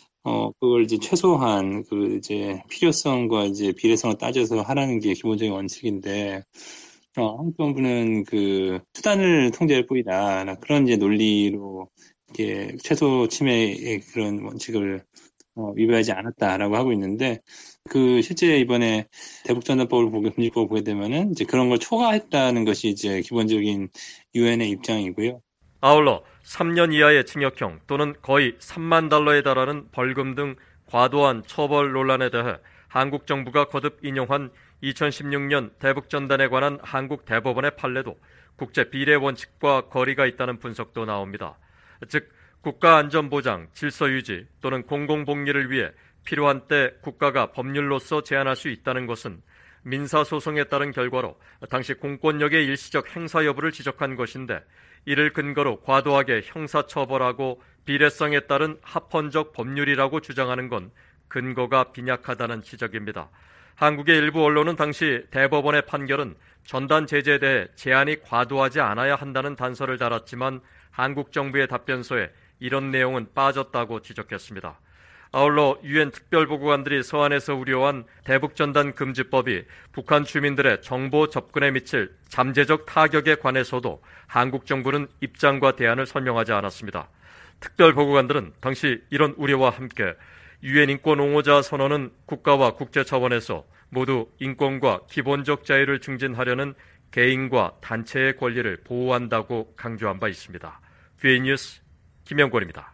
그걸 이제 최소한 그 이제 필요성과 이제 비례성을 따져서 하라는 게 기본적인 원칙인데 한국 정부는 그 수단을 통제할 뿐이다 그런 이제 논리로 이렇게 최소 침해의 그런 원칙을 위배하지 않았다라고 하고 있는데 그 실제 이번에 대북전단법을 금지법을 보게 되면은 이제 그런 걸 초과했다는 것이 이제 기본적인 유엔의 입장이고요. 아울러 3년 이하의 징역형 또는 거의 3만 달러에 달하는 벌금 등 과도한 처벌 논란에 대해 한국 정부가 거듭 인용한 2016년 대북전단에 관한 한국 대법원의 판례도 국제 비례 원칙과 거리가 있다는 분석도 나옵니다. 즉 국가안전보장, 질서유지 또는 공공복리를 위해 필요한 때 국가가 법률로서 제한할 수 있다는 것은 민사소송에 따른 결과로 당시 공권력의 일시적 행사 여부를 지적한 것인데 이를 근거로 과도하게 형사처벌하고 비례성에 따른 합헌적 법률이라고 주장하는 건 근거가 빈약하다는 지적입니다. 한국의 일부 언론은 당시 대법원의 판결은 전단 제재에 대해 제한이 과도하지 않아야 한다는 단서를 달았지만 한국 정부의 답변서에 이런 내용은 빠졌다고 지적했습니다. 아울러 유엔 특별보고관들이 서한에서 우려한 대북전단 금지법이 북한 주민들의 정보 접근에 미칠 잠재적 타격에 관해서도 한국 정부는 입장과 대안을 설명하지 않았습니다. 특별보고관들은 당시 이런 우려와 함께 유엔 인권 옹호자 선언은 국가와 국제 차원에서 모두 인권과 기본적 자유를 증진하려는 개인과 단체의 권리를 보호한다고 강조한 바 있습니다. VOA 뉴스 김영권입니다.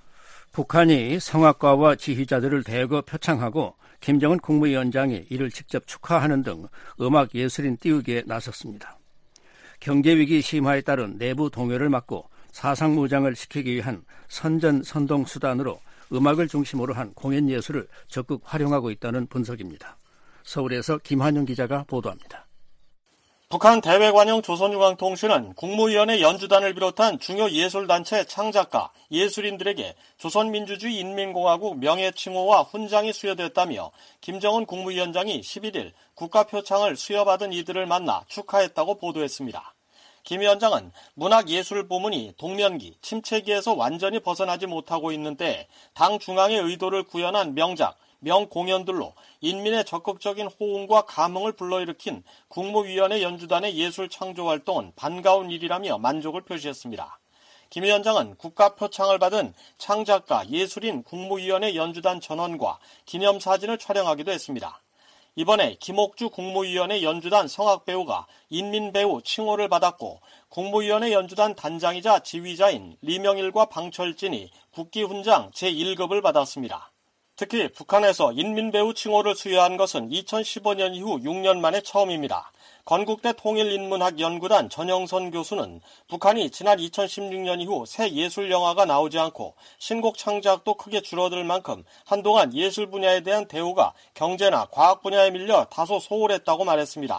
북한이 성악가와 지휘자들을 대거 표창하고 김정은 국무위원장이 이를 직접 축하하는 등 음악 예술인 띄우기에 나섰습니다. 경제위기 심화에 따른 내부 동요를 막고 사상무장을 시키기 위한 선전선동 수단으로 음악을 중심으로 한 공연 예술을 적극 활용하고 있다는 분석입니다. 서울에서 김한영 기자가 보도합니다. 북한 대외관용 조선중앙통신은 국무위원회 연주단을 비롯한 중요 예술단체 창작가, 예술인들에게 조선민주주의 인민공화국 명예칭호와 훈장이 수여됐다며 김정은 국무위원장이 11일 국가표창을 수여받은 이들을 만나 축하했다고 보도했습니다. 김 위원장은 문학예술 부문이 동면기, 침체기에서 완전히 벗어나지 못하고 있는데 당 중앙의 의도를 구현한 명작, 명공연들로 인민의 적극적인 호응과 감흥을 불러일으킨 국무위원회 연주단의 예술 창조 활동은 반가운 일이라며 만족을 표시했습니다. 김 위원장은 국가표창을 받은 창작가, 예술인 국무위원회 연주단 전원과 기념사진을 촬영하기도 했습니다. 이번에 김옥주 국무위원회 연주단 성악배우가 인민배우 칭호를 받았고 국무위원회 연주단 단장이자 지휘자인 리명일과 방철진이 국기훈장 제1급을 받았습니다. 특히 북한에서 인민배우 칭호를 수여한 것은 2015년 이후 6년 만에 처음입니다. 건국대 통일인문학연구단 전영선 교수는 북한이 지난 2016년 이후 새 예술 영화가 나오지 않고 신곡 창작도 크게 줄어들 만큼 한동안 예술 분야에 대한 대우가 경제나 과학 분야에 밀려 다소 소홀했다고 말했습니다.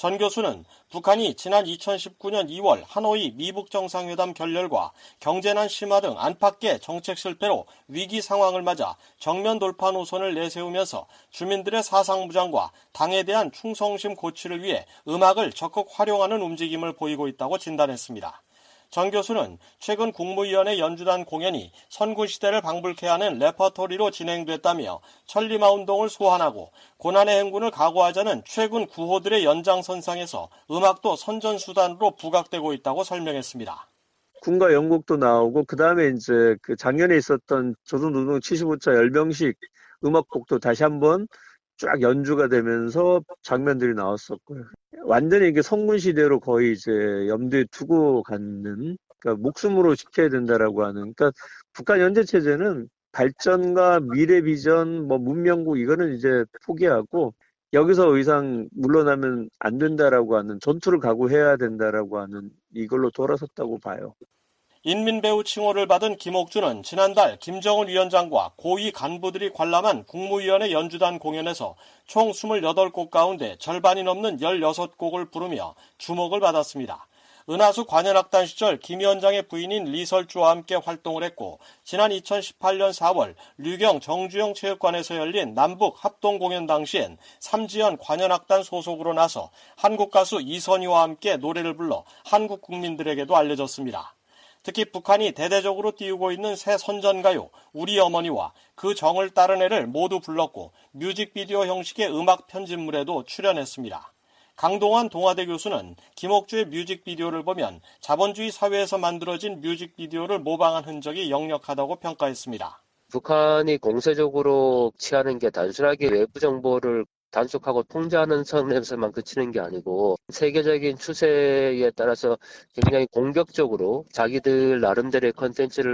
전 교수는 북한이 지난 2019년 2월 하노이 미북 정상회담 결렬과 경제난 심화 등 안팎의 정책 실패로 위기 상황을 맞아 정면 돌파 노선을 내세우면서 주민들의 사상무장과 당에 대한 충성심 고취를 위해 음악을 적극 활용하는 움직임을 보이고 있다고 진단했습니다. 전 교수는 최근 국무위원회 연주단 공연이 선구시대를 방불케 하는 레퍼토리로 진행됐다며 천리마운동을 소환하고 고난의 행군을 각오하자는 최근 구호들의 연장선상에서 음악도 선전수단으로 부각되고 있다고 설명했습니다. 군가 연곡도 나오고 그다음에 이제 그 작년에 있었던 조선노동 75차 열병식 음악곡도 다시 한번 쫙 연주가 되면서 장면들이 나왔었고요. 완전히 이게 성군시대로 거의 이제 염두에 두고 갖는, 그러니까 목숨으로 지켜야 된다라고 하는, 그러니까 북한 현재 체제는 발전과 미래 비전, 문명국 이거는 이제 포기하고 여기서 더 이상 물러나면 안 된다라고 하는, 전투를 각오해야 된다라고 하는 이걸로 돌아섰다고 봐요. 인민배우 칭호를 받은 김옥주는 지난달 김정은 위원장과 고위 간부들이 관람한 국무위원회 연주단 공연에서 총 28곡 가운데 절반이 넘는 16곡을 부르며 주목을 받았습니다. 은하수 관현악단 시절 김 위원장의 부인인 리설주와 함께 활동을 했고 지난 2018년 4월 류경 정주영 체육관에서 열린 남북 합동 공연 당시엔 삼지연 관현악단 소속으로 나서 한국 가수 이선희와 함께 노래를 불러 한국 국민들에게도 알려졌습니다. 특히 북한이 대대적으로 띄우고 있는 새 선전가요 우리 어머니와 그 정을 따른 애를 모두 불렀고 뮤직비디오 형식의 음악 편집물에도 출연했습니다. 강동환 동아대 교수는 김옥주의 뮤직비디오를 보면 자본주의 사회에서 만들어진 뮤직비디오를 모방한 흔적이 역력하다고 평가했습니다. 북한이 공세적으로 취하는 게 단순하게 외부 정보를 단속하고 통제하는 선에서만 그치는 게 아니고 세계적인 추세에 따라서 굉장히 공격적으로 자기들 나름대로의 컨텐츠를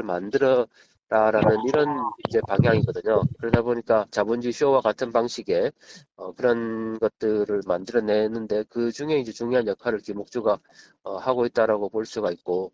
만들어라라는 이런 이제 방향이거든요. 그러다 보니까 자본주의 쇼와 같은 방식의 그런 것들을 만들어내는데 그 중에 이제 중요한 역할을 김옥주가 하고 있다라고 볼 수가 있고.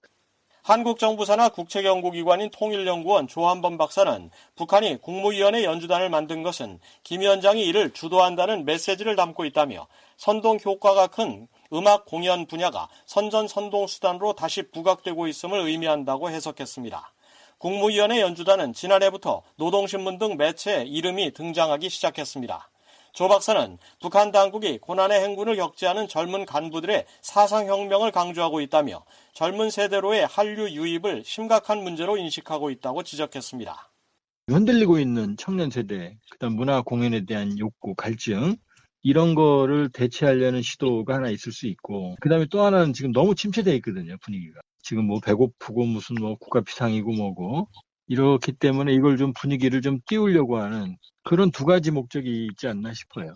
한국 정부 산하 국책연구기관인 통일연구원 조한범 박사는 북한이 국무위원회 연주단을 만든 것은 김 위원장이 이를 주도한다는 메시지를 담고 있다며 선동 효과가 큰 음악 공연 분야가 선전선동 수단으로 다시 부각되고 있음을 의미한다고 해석했습니다. 국무위원회 연주단은 지난해부터 노동신문 등 매체에 이름이 등장하기 시작했습니다. 조 박사는 북한 당국이 고난의 행군을 겪지않은 젊은 간부들의 사상혁명을 강조하고 있다며 젊은 세대로의 한류 유입을 심각한 문제로 인식하고 있다고 지적했습니다. 흔들리고 있는 청년 세대, 그다음 문화 공연에 대한 욕구, 갈증 이런 거를 대체하려는 시도가 하나 있을 수 있고 그다음에 또 하나는 지금 너무 침체되어 있거든요, 분위기가. 지금 배고프고 무슨 국가 비상이고 뭐고 이렇기 때문에 이걸 좀 분위기를 좀 띄우려고 하는 그런 두 가지 목적이 있지 않나 싶어요.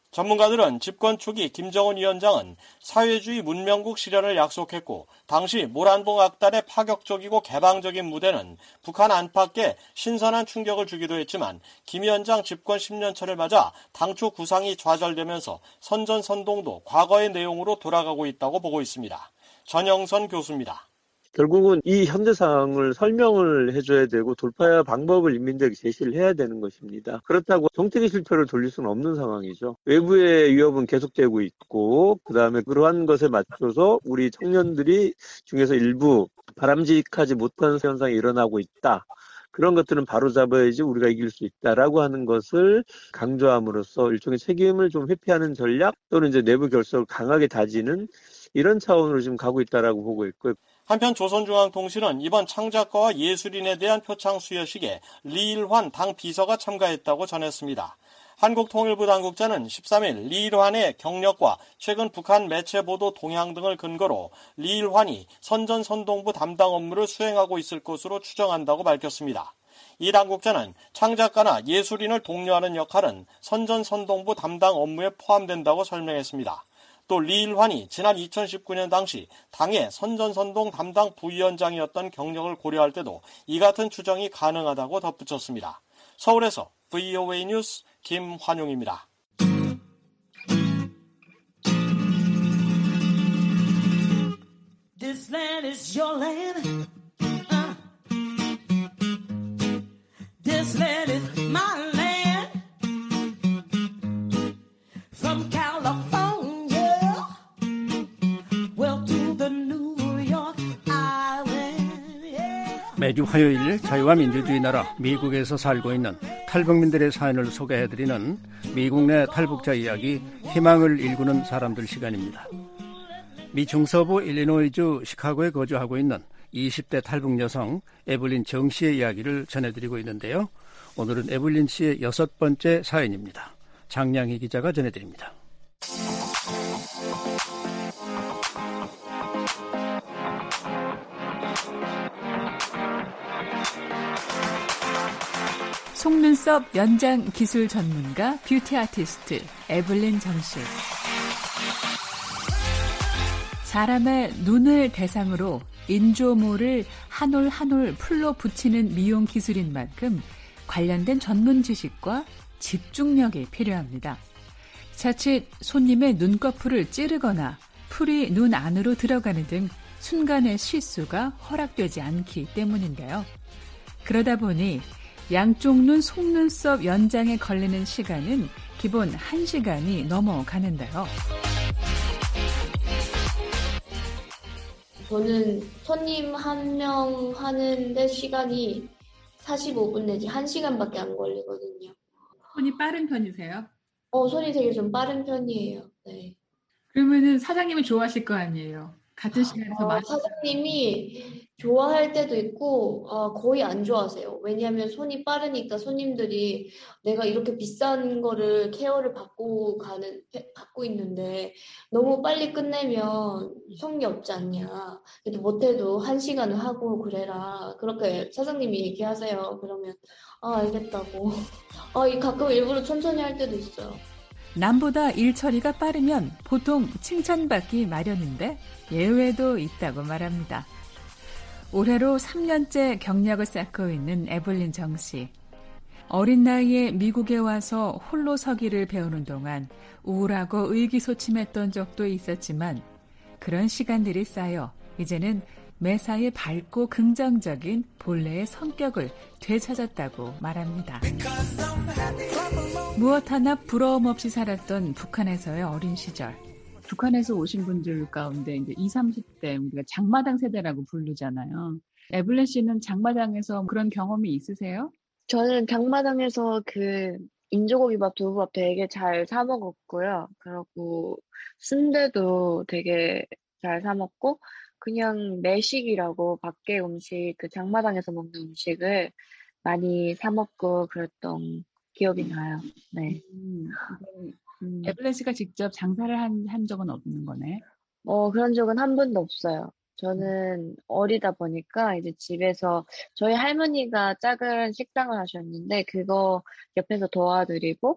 전문가들은 집권 초기 김정은 위원장은 사회주의 문명국 실현을 약속했고 당시 모란봉 악단의 파격적이고 개방적인 무대는 북한 안팎에 신선한 충격을 주기도 했지만 김 위원장 집권 10년차를 맞아 당초 구상이 좌절되면서 선전선동도 과거의 내용으로 돌아가고 있다고 보고 있습니다. 전영선 교수입니다. 결국은 이 현재 상황을 설명을 해줘야 되고 돌파 방법을 인민들에게 제시를 해야 되는 것입니다. 그렇다고 정책의 실패를 돌릴 수는 없는 상황이죠. 외부의 위협은 계속되고 있고 그다음에 그러한 것에 맞춰서 우리 청년들이 중에서 일부 바람직하지 못한 현상이 일어나고 있다. 그런 것들은 바로잡아야지 우리가 이길 수 있다라고 하는 것을 강조함으로써 일종의 책임을 좀 회피하는 전략 또는 이제 내부 결속을 강하게 다지는 이런 차원으로 지금 가고 있다라고 보고 있고요. 한편 조선중앙통신은 이번 창작가와 예술인에 대한 표창 수여식에 리일환 당 비서가 참가했다고 전했습니다. 한국통일부 당국자는 13일 리일환의 경력과 최근 북한 매체 보도 동향 등을 근거로 리일환이 선전선동부 담당 업무를 수행하고 있을 것으로 추정한다고 밝혔습니다. 이 당국자는 창작가나 예술인을 독려하는 역할은 선전선동부 담당 업무에 포함된다고 설명했습니다. 또 리일환이 지난 2019년 당시 당의 선전선동 담당 부위원장이었던 경력을 고려할 때도 이 같은 추정이 가능하다고 덧붙였습니다. 서울에서 VOA 뉴스 김환용입니다. This land is your land. This land is my land. From California 매주 화요일 자유와 민주주의 나라 미국에서 살고 있는 탈북민들의 사연을 소개해드리는 미국 내 탈북자 이야기, 희망을 일구는 사람들 시간입니다. 미 중서부 일리노이주 시카고에 거주하고 있는 20대 탈북 여성 에블린 정 씨의 이야기를 전해드리고 있는데요. 오늘은 에블린 씨의 6번째 사연입니다. 장량희 기자가 전해드립니다. 속눈썹 연장 기술 전문가 뷰티 아티스트 에블린 정 씨. 사람의 눈을 대상으로 인조모를 한 올 한 올 풀로 붙이는 미용 기술인 만큼 관련된 전문 지식과 집중력이 필요합니다. 자칫 손님의 눈꺼풀을 찌르거나 풀이 눈 안으로 들어가는 등 순간의 실수가 허락되지 않기 때문인데요. 그러다 보니 양쪽 눈 속눈썹 연장에 걸리는 시간은 기본 1시간이 넘어가는데요. 저는 손님 한 명 하는데 시간이 45분 내지 1시간밖에 안 걸리거든요. 손이 빠른 편이세요? 손이 되게 좀 빠른 편이에요. 네. 그러면은 사장님이 좋아하실 거 아니에요? 같은 시간에서 많이. 사장님이 좋아할 때도 있고 거의 안 좋아하세요. 왜냐하면 손이 빠르니까 손님들이 내가 이렇게 비싼 거를 케어를 받고 있는데 너무 빨리 끝내면 성의 없지 않냐. 그래도 못해도 1시간을 하고 그래라. 그렇게 사장님이 얘기하세요. 그러면 알겠다고. 가끔 일부러 천천히 할 때도 있어요. 남보다 일 처리가 빠르면 보통 칭찬받기 마련인데 예외도 있다고 말합니다. 올해로 3년째 경력을 쌓고 있는 에블린 정 씨. 어린 나이에 미국에 와서 홀로 서기를 배우는 동안 우울하고 의기소침했던 적도 있었지만 그런 시간들이 쌓여 이제는 매사에 밝고 긍정적인 본래의 성격을 되찾았다고 말합니다. 무엇 하나 부러움 없이 살았던 북한에서의 어린 시절. 북한에서 오신 분들 가운데 이제 20, 30대 우리가 장마당 세대라고 부르잖아요. 에블린 씨는 장마당에서 그런 경험이 있으세요? 저는 장마당에서 인조고기밥, 두부밥 되게 잘 사 먹었고요. 그리고 순대도 되게 잘 사 먹고 그냥 매식이라고 밖에 음식, 장마당에서 먹는 음식을 많이 사 먹고 그랬던 기억이 나요. 네. 에블린 씨가 직접 장사를 한 적은 없는 거네? 그런 적은 한 번도 없어요. 저는 어리다 보니까 이제 집에서 저희 할머니가 작은 식당을 하셨는데 그거 옆에서 도와드리고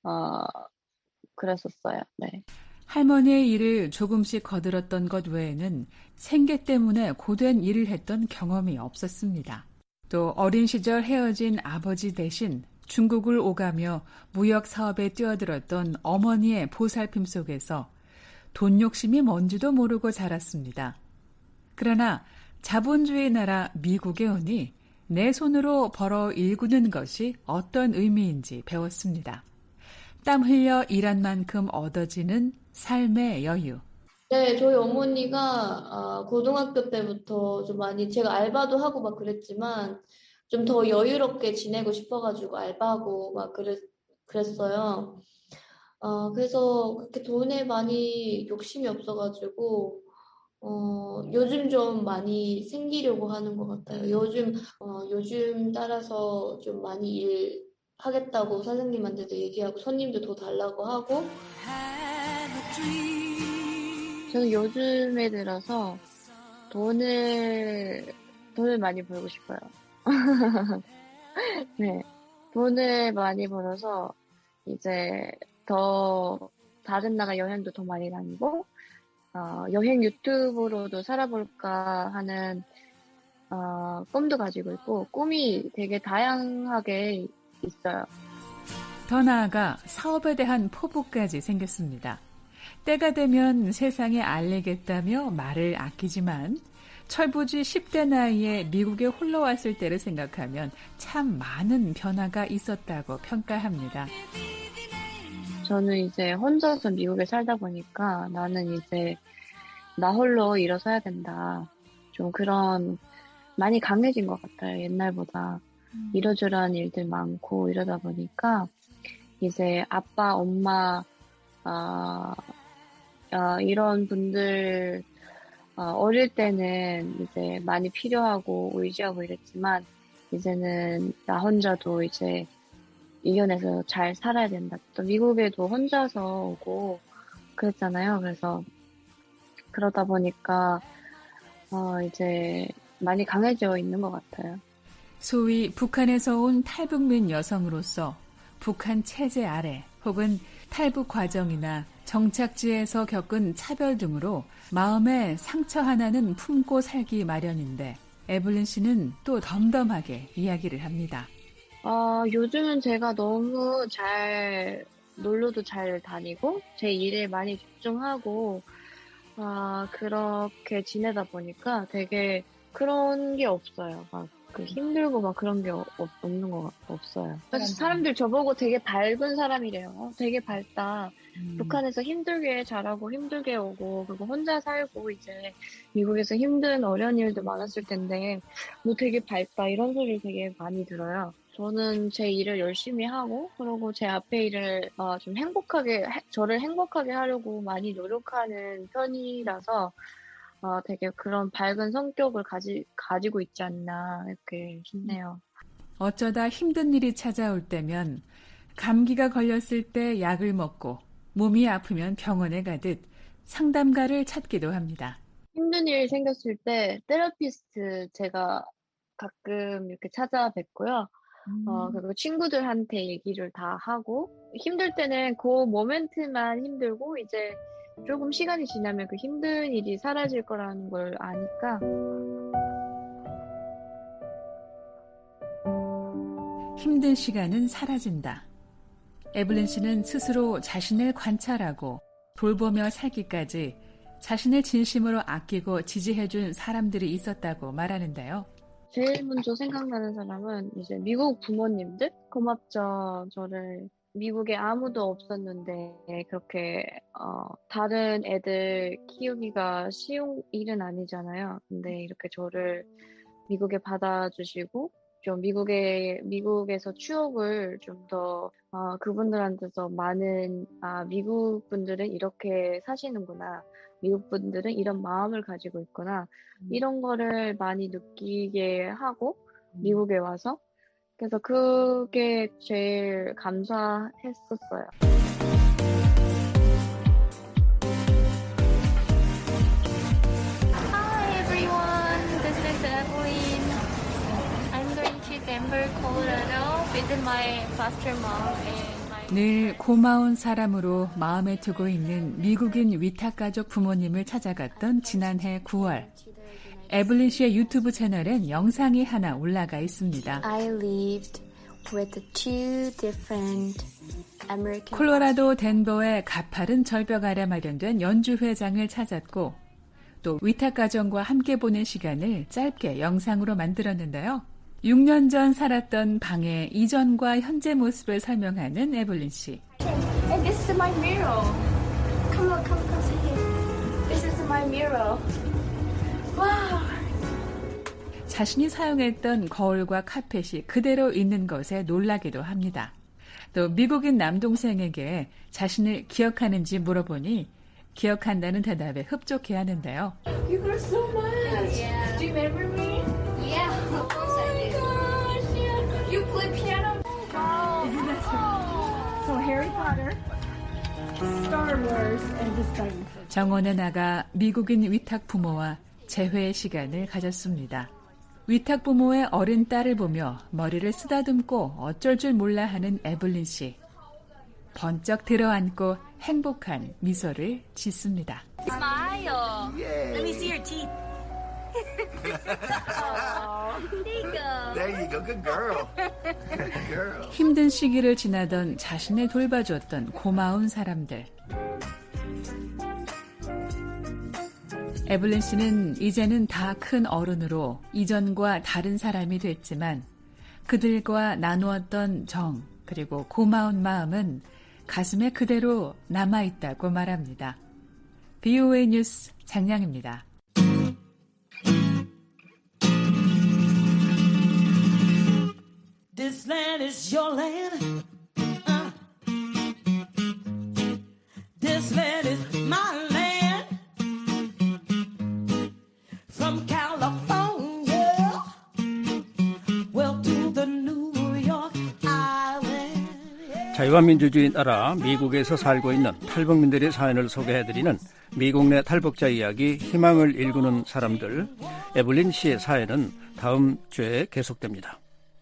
그랬었어요. 네. 할머니의 일을 조금씩 거들었던 것 외에는 생계 때문에 고된 일을 했던 경험이 없었습니다. 또 어린 시절 헤어진 아버지 대신 중국을 오가며 무역 사업에 뛰어들었던 어머니의 보살핌 속에서 돈 욕심이 뭔지도 모르고 자랐습니다. 그러나 자본주의 나라 미국에 오니 내 손으로 벌어 일구는 것이 어떤 의미인지 배웠습니다. 땀 흘려 일한 만큼 얻어지는 삶의 여유. 네, 저희 어머니가 고등학교 때부터 좀 많이 제가 알바도 하고 막 그랬지만 좀 더 여유롭게 지내고 싶어가지고 알바하고 막 그랬어요. 그래서 그렇게 돈에 많이 욕심이 없어가지고 요즘 좀 많이 생기려고 하는 것 같아요. 요즘 따라서 좀 많이 일하겠다고 사장님한테도 얘기하고 손님도 더 달라고 하고. 저는 요즘에 들어서 돈을 많이 벌고 싶어요. 네, 돈을 많이 벌어서 이제 더 다른 나라 여행도 더 많이 다니고 여행 유튜브로도 살아볼까 하는 꿈도 가지고 있고 꿈이 되게 다양하게 있어요. 더 나아가 사업에 대한 포부까지 생겼습니다. 때가 되면 세상에 알리겠다며 말을 아끼지만 철부지 10대 나이에 미국에 홀로 왔을 때를 생각하면 참 많은 변화가 있었다고 평가합니다. 저는 이제 혼자서 미국에 살다 보니까 나는 이제 나 홀로 일어서야 된다. 좀 그런 많이 강해진 것 같아요. 옛날보다. 이러저러한 일들 많고 이러다 보니까 이제 아빠, 엄마, 이런 분들 어릴 때는 이제 많이 필요하고 의지하고 이랬지만 이제는 나 혼자도 이제 이겨내서 잘 살아야 된다. 또 미국에도 혼자서 오고 그랬잖아요. 그래서 그러다 보니까 이제 많이 강해져 있는 것 같아요. 소위 북한에서 온 탈북민 여성으로서 북한 체제 아래 혹은 탈북 과정이나 정착지에서 겪은 차별 등으로 마음의 상처 하나는 품고 살기 마련인데 에블린 씨는 또 덤덤하게 이야기를 합니다. 요즘은 제가 너무 잘 놀러도 잘 다니고 제 일에 많이 집중하고 그렇게 지내다 보니까 되게 그런 게 없어요. 막 힘들고 막 그런 게 없는 거 없어요. 그래서 사람들 저보고 되게 밝은 사람이래요. 되게 밝다. 북한에서 힘들게 자라고 힘들게 오고 그리고 혼자 살고 이제 미국에서 힘든 어려운 일도 많았을 텐데 뭐 되게 밝다 이런 소리를 되게 많이 들어요. 저는 제 일을 열심히 하고 그리고 제 앞에 일을 좀 저를 행복하게 하려고 많이 노력하는 편이라서 되게 그런 밝은 성격을 가지고 있지 않나 이렇게 싶네요. 어쩌다 힘든 일이 찾아올 때면 감기가 걸렸을 때 약을 먹고 몸이 아프면 병원에 가듯 상담가를 찾기도 합니다. 힘든 일 생겼을 때 테라피스트 제가 가끔 이렇게 찾아뵙고요. 그리고 친구들한테 얘기를 다 하고 힘들 때는 그 모멘트만 힘들고 이제 조금 시간이 지나면 그 힘든 일이 사라질 거라는 걸 아니까. 힘든 시간은 사라진다. 에블린 씨는 스스로 자신을 관찰하고 돌보며 살기까지 자신을 진심으로 아끼고 지지해준 사람들이 있었다고 말하는데요. 제일 먼저 생각나는 사람은 이제 미국 부모님들? 고맙죠. 저를 미국에 아무도 없었는데 그렇게 다른 애들 키우기가 쉬운 일은 아니잖아요. 근데 이렇게 저를 미국에 받아주시고 좀 미국에서 추억을 좀 더 그분들한테서 많은 미국 분들은 이렇게 사시는구나. 미국 분들은 이런 마음을 가지고 있구나. 이런 거를 많이 느끼게 하고 미국에 와서 그래서 그게 제일 감사했었어요. Hi everyone, this is Evelyn. I'm going to Denver, Colorado with my foster mom and 늘 고마운 사람으로 마음에 두고 있는 미국인 위탁가족 부모님을 찾아갔던 지난해 9월. 에블린 씨의 유튜브 채널엔 영상이 하나 올라가 있습니다. I lived with two different American 콜로라도 덴버의 가파른 절벽 아래 마련된 연주회장을 찾았고 또 위탁가정과 함께 보낸 시간을 짧게 영상으로 만들었는데요. 6년 전 살았던 방의 이전과 현재 모습을 설명하는 에블린 씨. And this is my mirror. Come see it. This is my mirror. Wow. 자신이 사용했던 거울과 카펫이 그대로 있는 것에 놀라기도 합니다. 또 미국인 남동생에게 자신을 기억하는지 물어보니 기억한다는 대답에 흡족해하는데요. You grew so much. Yeah. Do you remember me? Yeah, of course I do. Oh my gosh, yeah. You play piano. Wow. Isn't that so? So Harry Potter, Star Wars, and just dinosaurs. 정원에 나가 미국인 위탁 부모와 재회 시간을 가졌습니다. 위탁 부모의 어린 딸을 보며 머리를 쓰다듬고 어쩔 줄 몰라 하는 에블린 씨. 번쩍 들어앉고 행복한 미소를 짓습니다. Smile. Let me see your teeth. There you go. Good girl. Good girl. 힘든 시기를 지나던 자신을 돌봐줬던 고마운 사람들. 에블린 씨는 이제는 다 큰 어른으로 이전과 다른 사람이 됐지만 그들과 나누었던 정 그리고 고마운 마음은 가슴에 그대로 남아있다고 말합니다. BOA 뉴스 장량입니다. This land is your land. This land is my land. From California, well to the New York Island. 자유와 민주주의 나라 미국에서 살고 있는 탈북민들의 사연을 소개해드리는 미국 내 탈북자 이야기 희망을 일구는 사람들, 에블린 씨의 사연은 다음 주에 계속됩니다.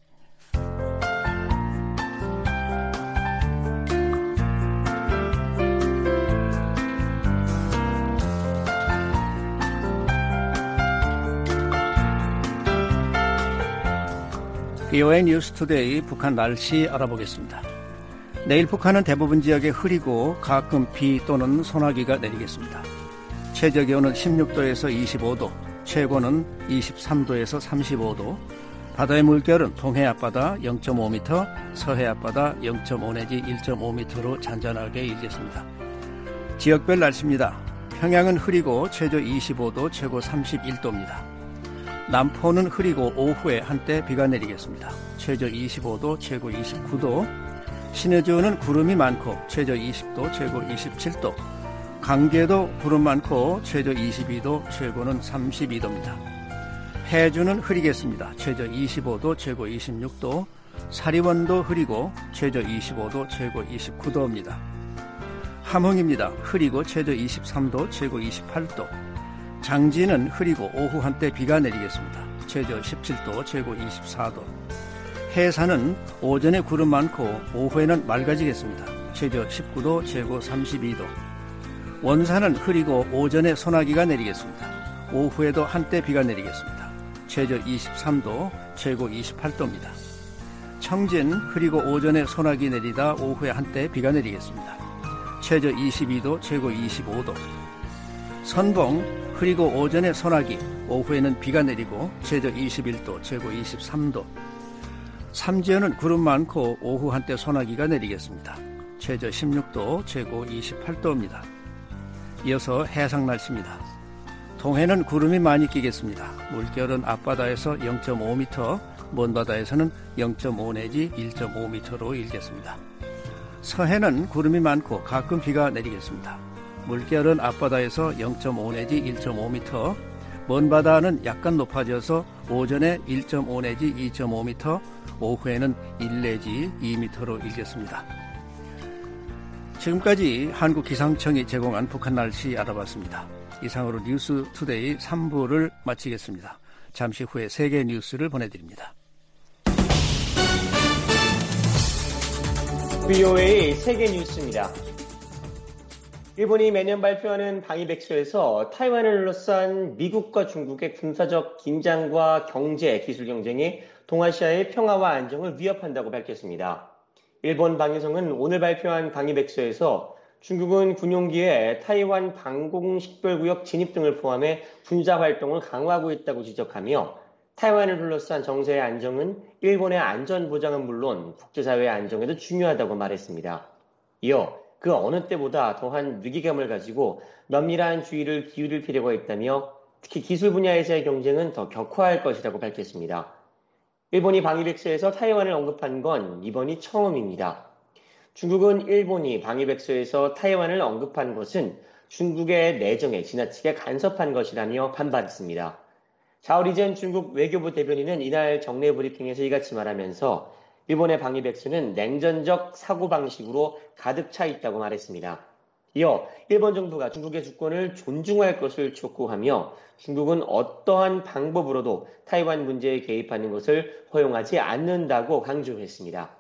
BOA 뉴스 투데이 북한 날씨 알아보겠습니다. 내일 북한은 대부분 지역에 흐리고 가끔 비 또는 소나기가 내리겠습니다. 최저기온은 16도에서 25도, 최고는 23도에서 35도, 바다의 물결은 동해 앞바다 0.5m, 서해 앞바다 0.5 내지 1.5m로 잔잔하게 일겠습니다. 지역별 날씨입니다. 평양은 흐리고 최저 25도, 최고 31도입니다. 남포는 흐리고 오후에 한때 비가 내리겠습니다. 최저 25도, 최고 29도. 신의주는 구름이 많고 최저 20도, 최고 27도. 강계도 구름 많고 최저 22도, 최고는 32도입니다. 해주는 흐리겠습니다. 최저 25도, 최고 26도. 사리원도 흐리고 최저 25도, 최고 29도입니다. 함흥입니다. 흐리고 최저 23도, 최고 28도. 장진은 흐리고 오후 한때 비가 내리겠습니다. 최저 17도, 최고 24도. 해산은 오전에 구름 많고 오후에는 맑아지겠습니다. 최저 19도, 최고 32도. 원산은 흐리고 오전에 소나기가 내리겠습니다. 오후에도 한때 비가 내리겠습니다. 최저 23도, 최고 28도입니다. 청진 흐리고 오전에 소나기 내리다 오후에 한때 비가 내리겠습니다. 최저 22도, 최고 25도. 선봉 흐리고 오전에 소나기, 오후에는 비가 내리고 최저 21도, 최고 23도. 삼지연은 구름 많고 오후 한때 소나기가 내리겠습니다. 최저 16도, 최고 28도입니다. 이어서 해상 날씨입니다. 동해는 구름이 많이 끼겠습니다. 물결은 앞바다에서 0.5m, 먼바다에서는 0.5 내지 1.5m로 일겠습니다. 서해는 구름이 많고 가끔 비가 내리겠습니다. 물결은 앞바다에서 0.5 내지 1.5m, 먼바다는 약간 높아져서 오전에 1.5 내지 2.5m, 오후에는 1 내지 2m로 일겠습니다. 지금까지 한국기상청이 제공한 북한 날씨 알아봤습니다. 이상으로 뉴스 투데이 3부를 마치겠습니다. 잠시 후에 세계 뉴스를 보내드립니다. BOA 세계 뉴스입니다. 일본이 매년 발표하는 방위백서에서 타이완을 둘러싼 미국과 중국의 군사적 긴장과 경제, 기술 경쟁이 동아시아의 평화와 안정을 위협한다고 밝혔습니다. 일본 방위성은 오늘 발표한 방위백서에서 중국은 군용기에 타이완 방공식별구역 진입 등을 포함해 군사활동을 강화하고 있다고 지적하며 타이완을 둘러싼 정세의 안정은 일본의 안전보장은 물론 국제사회의 안정에도 중요하다고 말했습니다. 이어 그 어느 때보다 더한 위기감을 가지고 면밀한 주의를 기울일 필요가 있다며 특히 기술 분야에서의 경쟁은 더 격화할 것이라고 밝혔습니다. 일본이 방위백서에서 타이완을 언급한 건 이번이 처음입니다. 중국은 일본이 방위백서에서 타이완을 언급한 것은 중국의 내정에 지나치게 간섭한 것이라며 반발했습니다. 자오리젠 중국 외교부 대변인은 이날 정례 브리핑에서 이같이 말하면서 일본의 방위백서는 냉전적 사고방식으로 가득 차 있다고 말했습니다. 이어 일본 정부가 중국의 주권을 존중할 것을 촉구하며 중국은 어떠한 방법으로도 타이완 문제에 개입하는 것을 허용하지 않는다고 강조했습니다.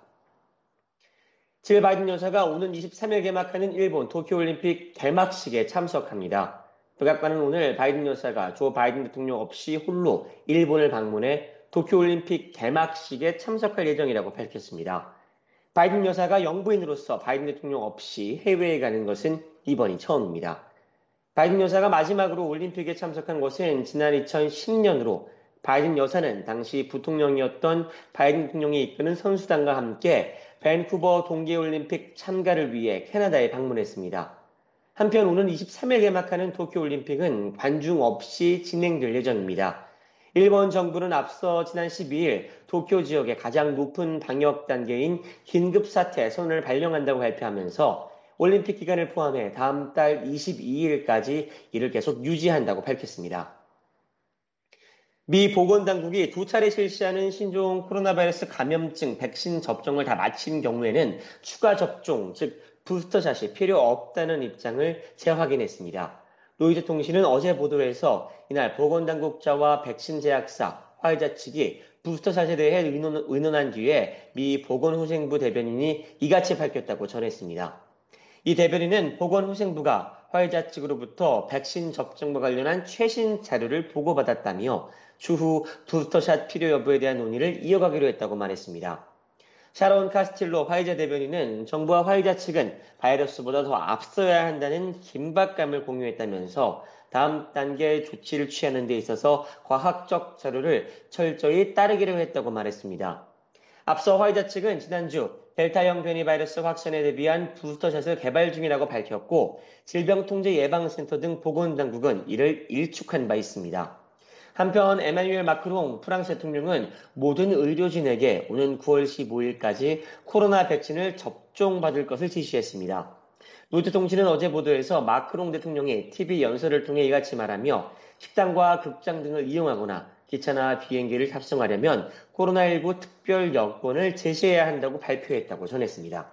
질 바이든 여사가 오는 23일 개막하는 일본 도쿄올림픽 개막식에 참석합니다. 백악관은 오늘 바이든 여사가 조 바이든 대통령 없이 홀로 일본을 방문해 도쿄올림픽 개막식에 참석할 예정이라고 밝혔습니다. 바이든 여사가 영부인으로서 바이든 대통령 없이 해외에 가는 것은 이번이 처음입니다. 바이든 여사가 마지막으로 올림픽에 참석한 것은 지난 2010년으로 바이든 여사는 당시 부통령이었던 바이든 대통령이 이끄는 선수단과 함께 밴쿠버 동계올림픽 참가를 위해 캐나다에 방문했습니다. 한편 오는 23일 개막하는 도쿄올림픽은 관중 없이 진행될 예정입니다. 일본 정부는 앞서 지난 12일 도쿄 지역의 가장 높은 방역 단계인 긴급사태 선언을 발령한다고 발표하면서 올림픽 기간을 포함해 다음 달 22일까지 이를 계속 유지한다고 밝혔습니다. 미 보건당국이 2차례 실시하는 신종 코로나 바이러스 감염증 백신 접종을 다 마친 경우에는 추가 접종, 즉 부스터샷이 필요 없다는 입장을 재확인했습니다. 로이터 통신은 어제 보도에서 이날 보건당국자와 백신 제약사, 화이자 측이 부스터샷에 대해 의논한 뒤에 미 보건후생부 대변인이 이같이 밝혔다고 전했습니다. 이 대변인은 보건후생부가 화이자 측으로부터 백신 접종과 관련한 최신 자료를 보고받았다며 추후 부스터샷 필요 여부에 대한 논의를 이어가기로 했다고 말했습니다. 샤론 카스틸로 화이자 대변인은 정부와 화이자 측은 바이러스보다 더 앞서야 한다는 긴박감을 공유했다면서 다음 단계 조치를 취하는 데 있어서 과학적 자료를 철저히 따르기로 했다고 말했습니다. 앞서 화이자 측은 지난주 델타형 변이 바이러스 확산에 대비한 부스터샷을 개발 중이라고 밝혔고 질병통제예방센터 등 보건당국은 이를 일축한 바 있습니다. 한편 에마뉴엘 마크롱 프랑스 대통령은 모든 의료진에게 오는 9월 15일까지 코로나 백신을 접종받을 것을 지시했습니다. 로이터 통신은 어제 보도에서 마크롱 대통령이 TV 연설을 통해 이같이 말하며 식당과 극장 등을 이용하거나 기차나 비행기를 탑승하려면 코로나19 특별 여권을 제시해야 한다고 발표했다고 전했습니다.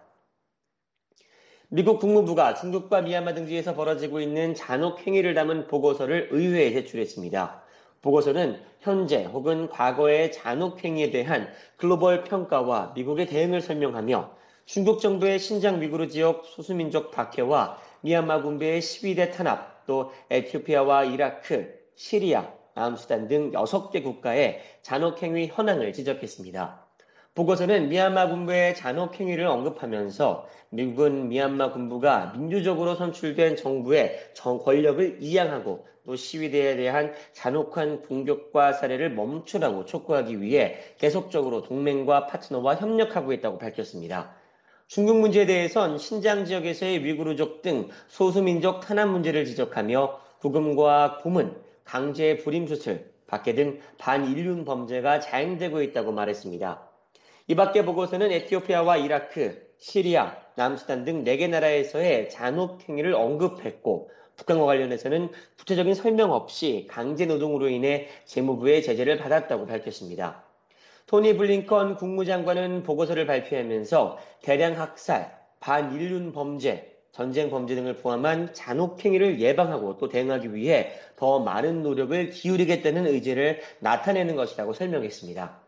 미국 국무부가 중국과 미얀마 등지에서 벌어지고 있는 잔혹 행위를 담은 보고서를 의회에 제출했습니다. 보고서는 현재 혹은 과거의 잔혹 행위에 대한 글로벌 평가와 미국의 대응을 설명하며 중국 정부의 신장 위구르 지역 소수민족 박해와 미얀마 군부의 12대 탄압, 또 에티오피아와 이라크, 시리아, 남수단 등 6개 국가의 잔혹 행위 현황을 지적했습니다. 보고서는 미얀마 군부의 잔혹 행위를 언급하면서 미국은 미얀마 군부가 민주적으로 선출된 정부의 권력을 이양하고 또 시위대에 대한 잔혹한 공격과 살해를 멈추라고 촉구하기 위해 계속적으로 동맹과 파트너와 협력하고 있다고 밝혔습니다. 중국 문제에 대해선 신장 지역에서의 위구르족 등 소수민족 탄압 문제를 지적하며 구금과 고문, 강제 불임수술, 박해 등 반인륜 범죄가 자행되고 있다고 말했습니다. 이 밖에 보고서는 에티오피아와 이라크, 시리아, 남수단 등 4개 나라에서의 잔혹 행위를 언급했고 북한과 관련해서는 구체적인 설명 없이 강제 노동으로 인해 재무부의 제재를 받았다고 밝혔습니다. 토니 블링컨 국무장관은 보고서를 발표하면서 대량 학살, 반인륜 범죄, 전쟁 범죄 등을 포함한 잔혹 행위를 예방하고 또 대응하기 위해 더 많은 노력을 기울이겠다는 의지를 나타내는 것이라고 설명했습니다.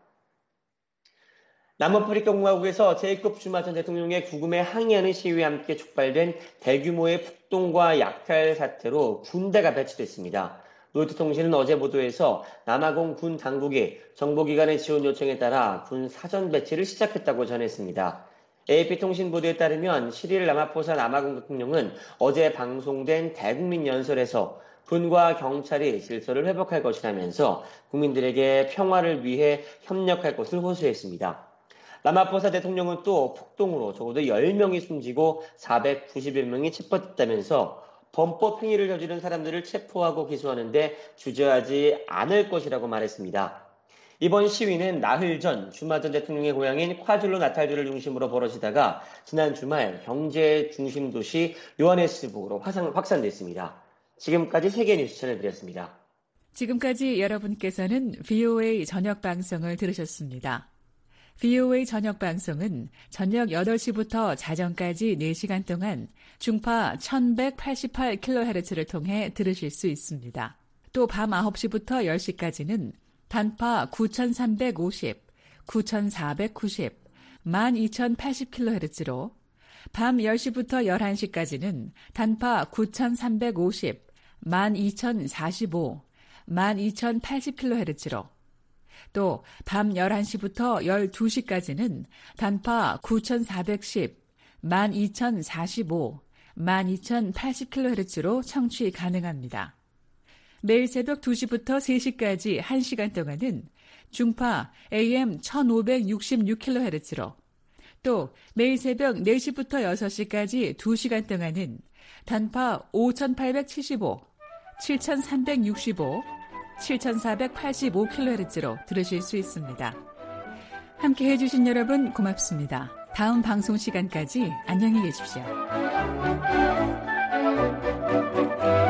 남아프리카 공화국에서 제이콥 슈마 전 대통령의 구금에 항의하는 시위와 함께 촉발된 대규모의 폭동과 약탈 사태로 군대가 배치됐습니다. 로이터 통신은 어제 보도에서 남아공 군 당국이 정보기관의 지원 요청에 따라 군 사전 배치를 시작했다고 전했습니다. AP통신 보도에 따르면 시릴 라마포사 남아공 대통령은 어제 방송된 대국민 연설에서 군과 경찰이 질서를 회복할 것이라면서 국민들에게 평화를 위해 협력할 것을 호소했습니다. 라마포사 대통령은 또 폭동으로 적어도 10명이 숨지고 490여 명이 체포됐다면서 범법 행위를 저지른 사람들을 체포하고 기소하는데 주저하지 않을 것이라고 말했습니다. 이번 시위는 나흘 전 슈마 전 대통령의 고향인 콰줄루 나탈주를 중심으로 벌어지다가 지난 주말 경제 중심 도시 요하네스부르로 확산됐습니다. 지금까지 세계뉴스 전해드렸습니다. 지금까지 여러분께서는 VOA 저녁 방송을 들으셨습니다. VOA 저녁 방송은 저녁 8시부터 자정까지 4시간 동안 중파 1188kHz를 통해 들으실 수 있습니다. 또 밤 9시부터 10시까지는 단파 9350, 9490, 12080kHz로 밤 10시부터 11시까지는 단파 9350, 12045, 12080kHz로 또 밤 11시부터 12시까지는 단파 9410, 12045, 12080kHz로 청취 가능합니다. 매일 새벽 2시부터 3시까지 1시간 동안은 중파 AM 1566kHz로 또 매일 새벽 4시부터 6시까지 2시간 동안은 단파 5875, 7365, 7485kHz로 들으실 수 있습니다. 함께 해주신 여러분 고맙습니다. 다음 방송 시간까지 안녕히 계십시오.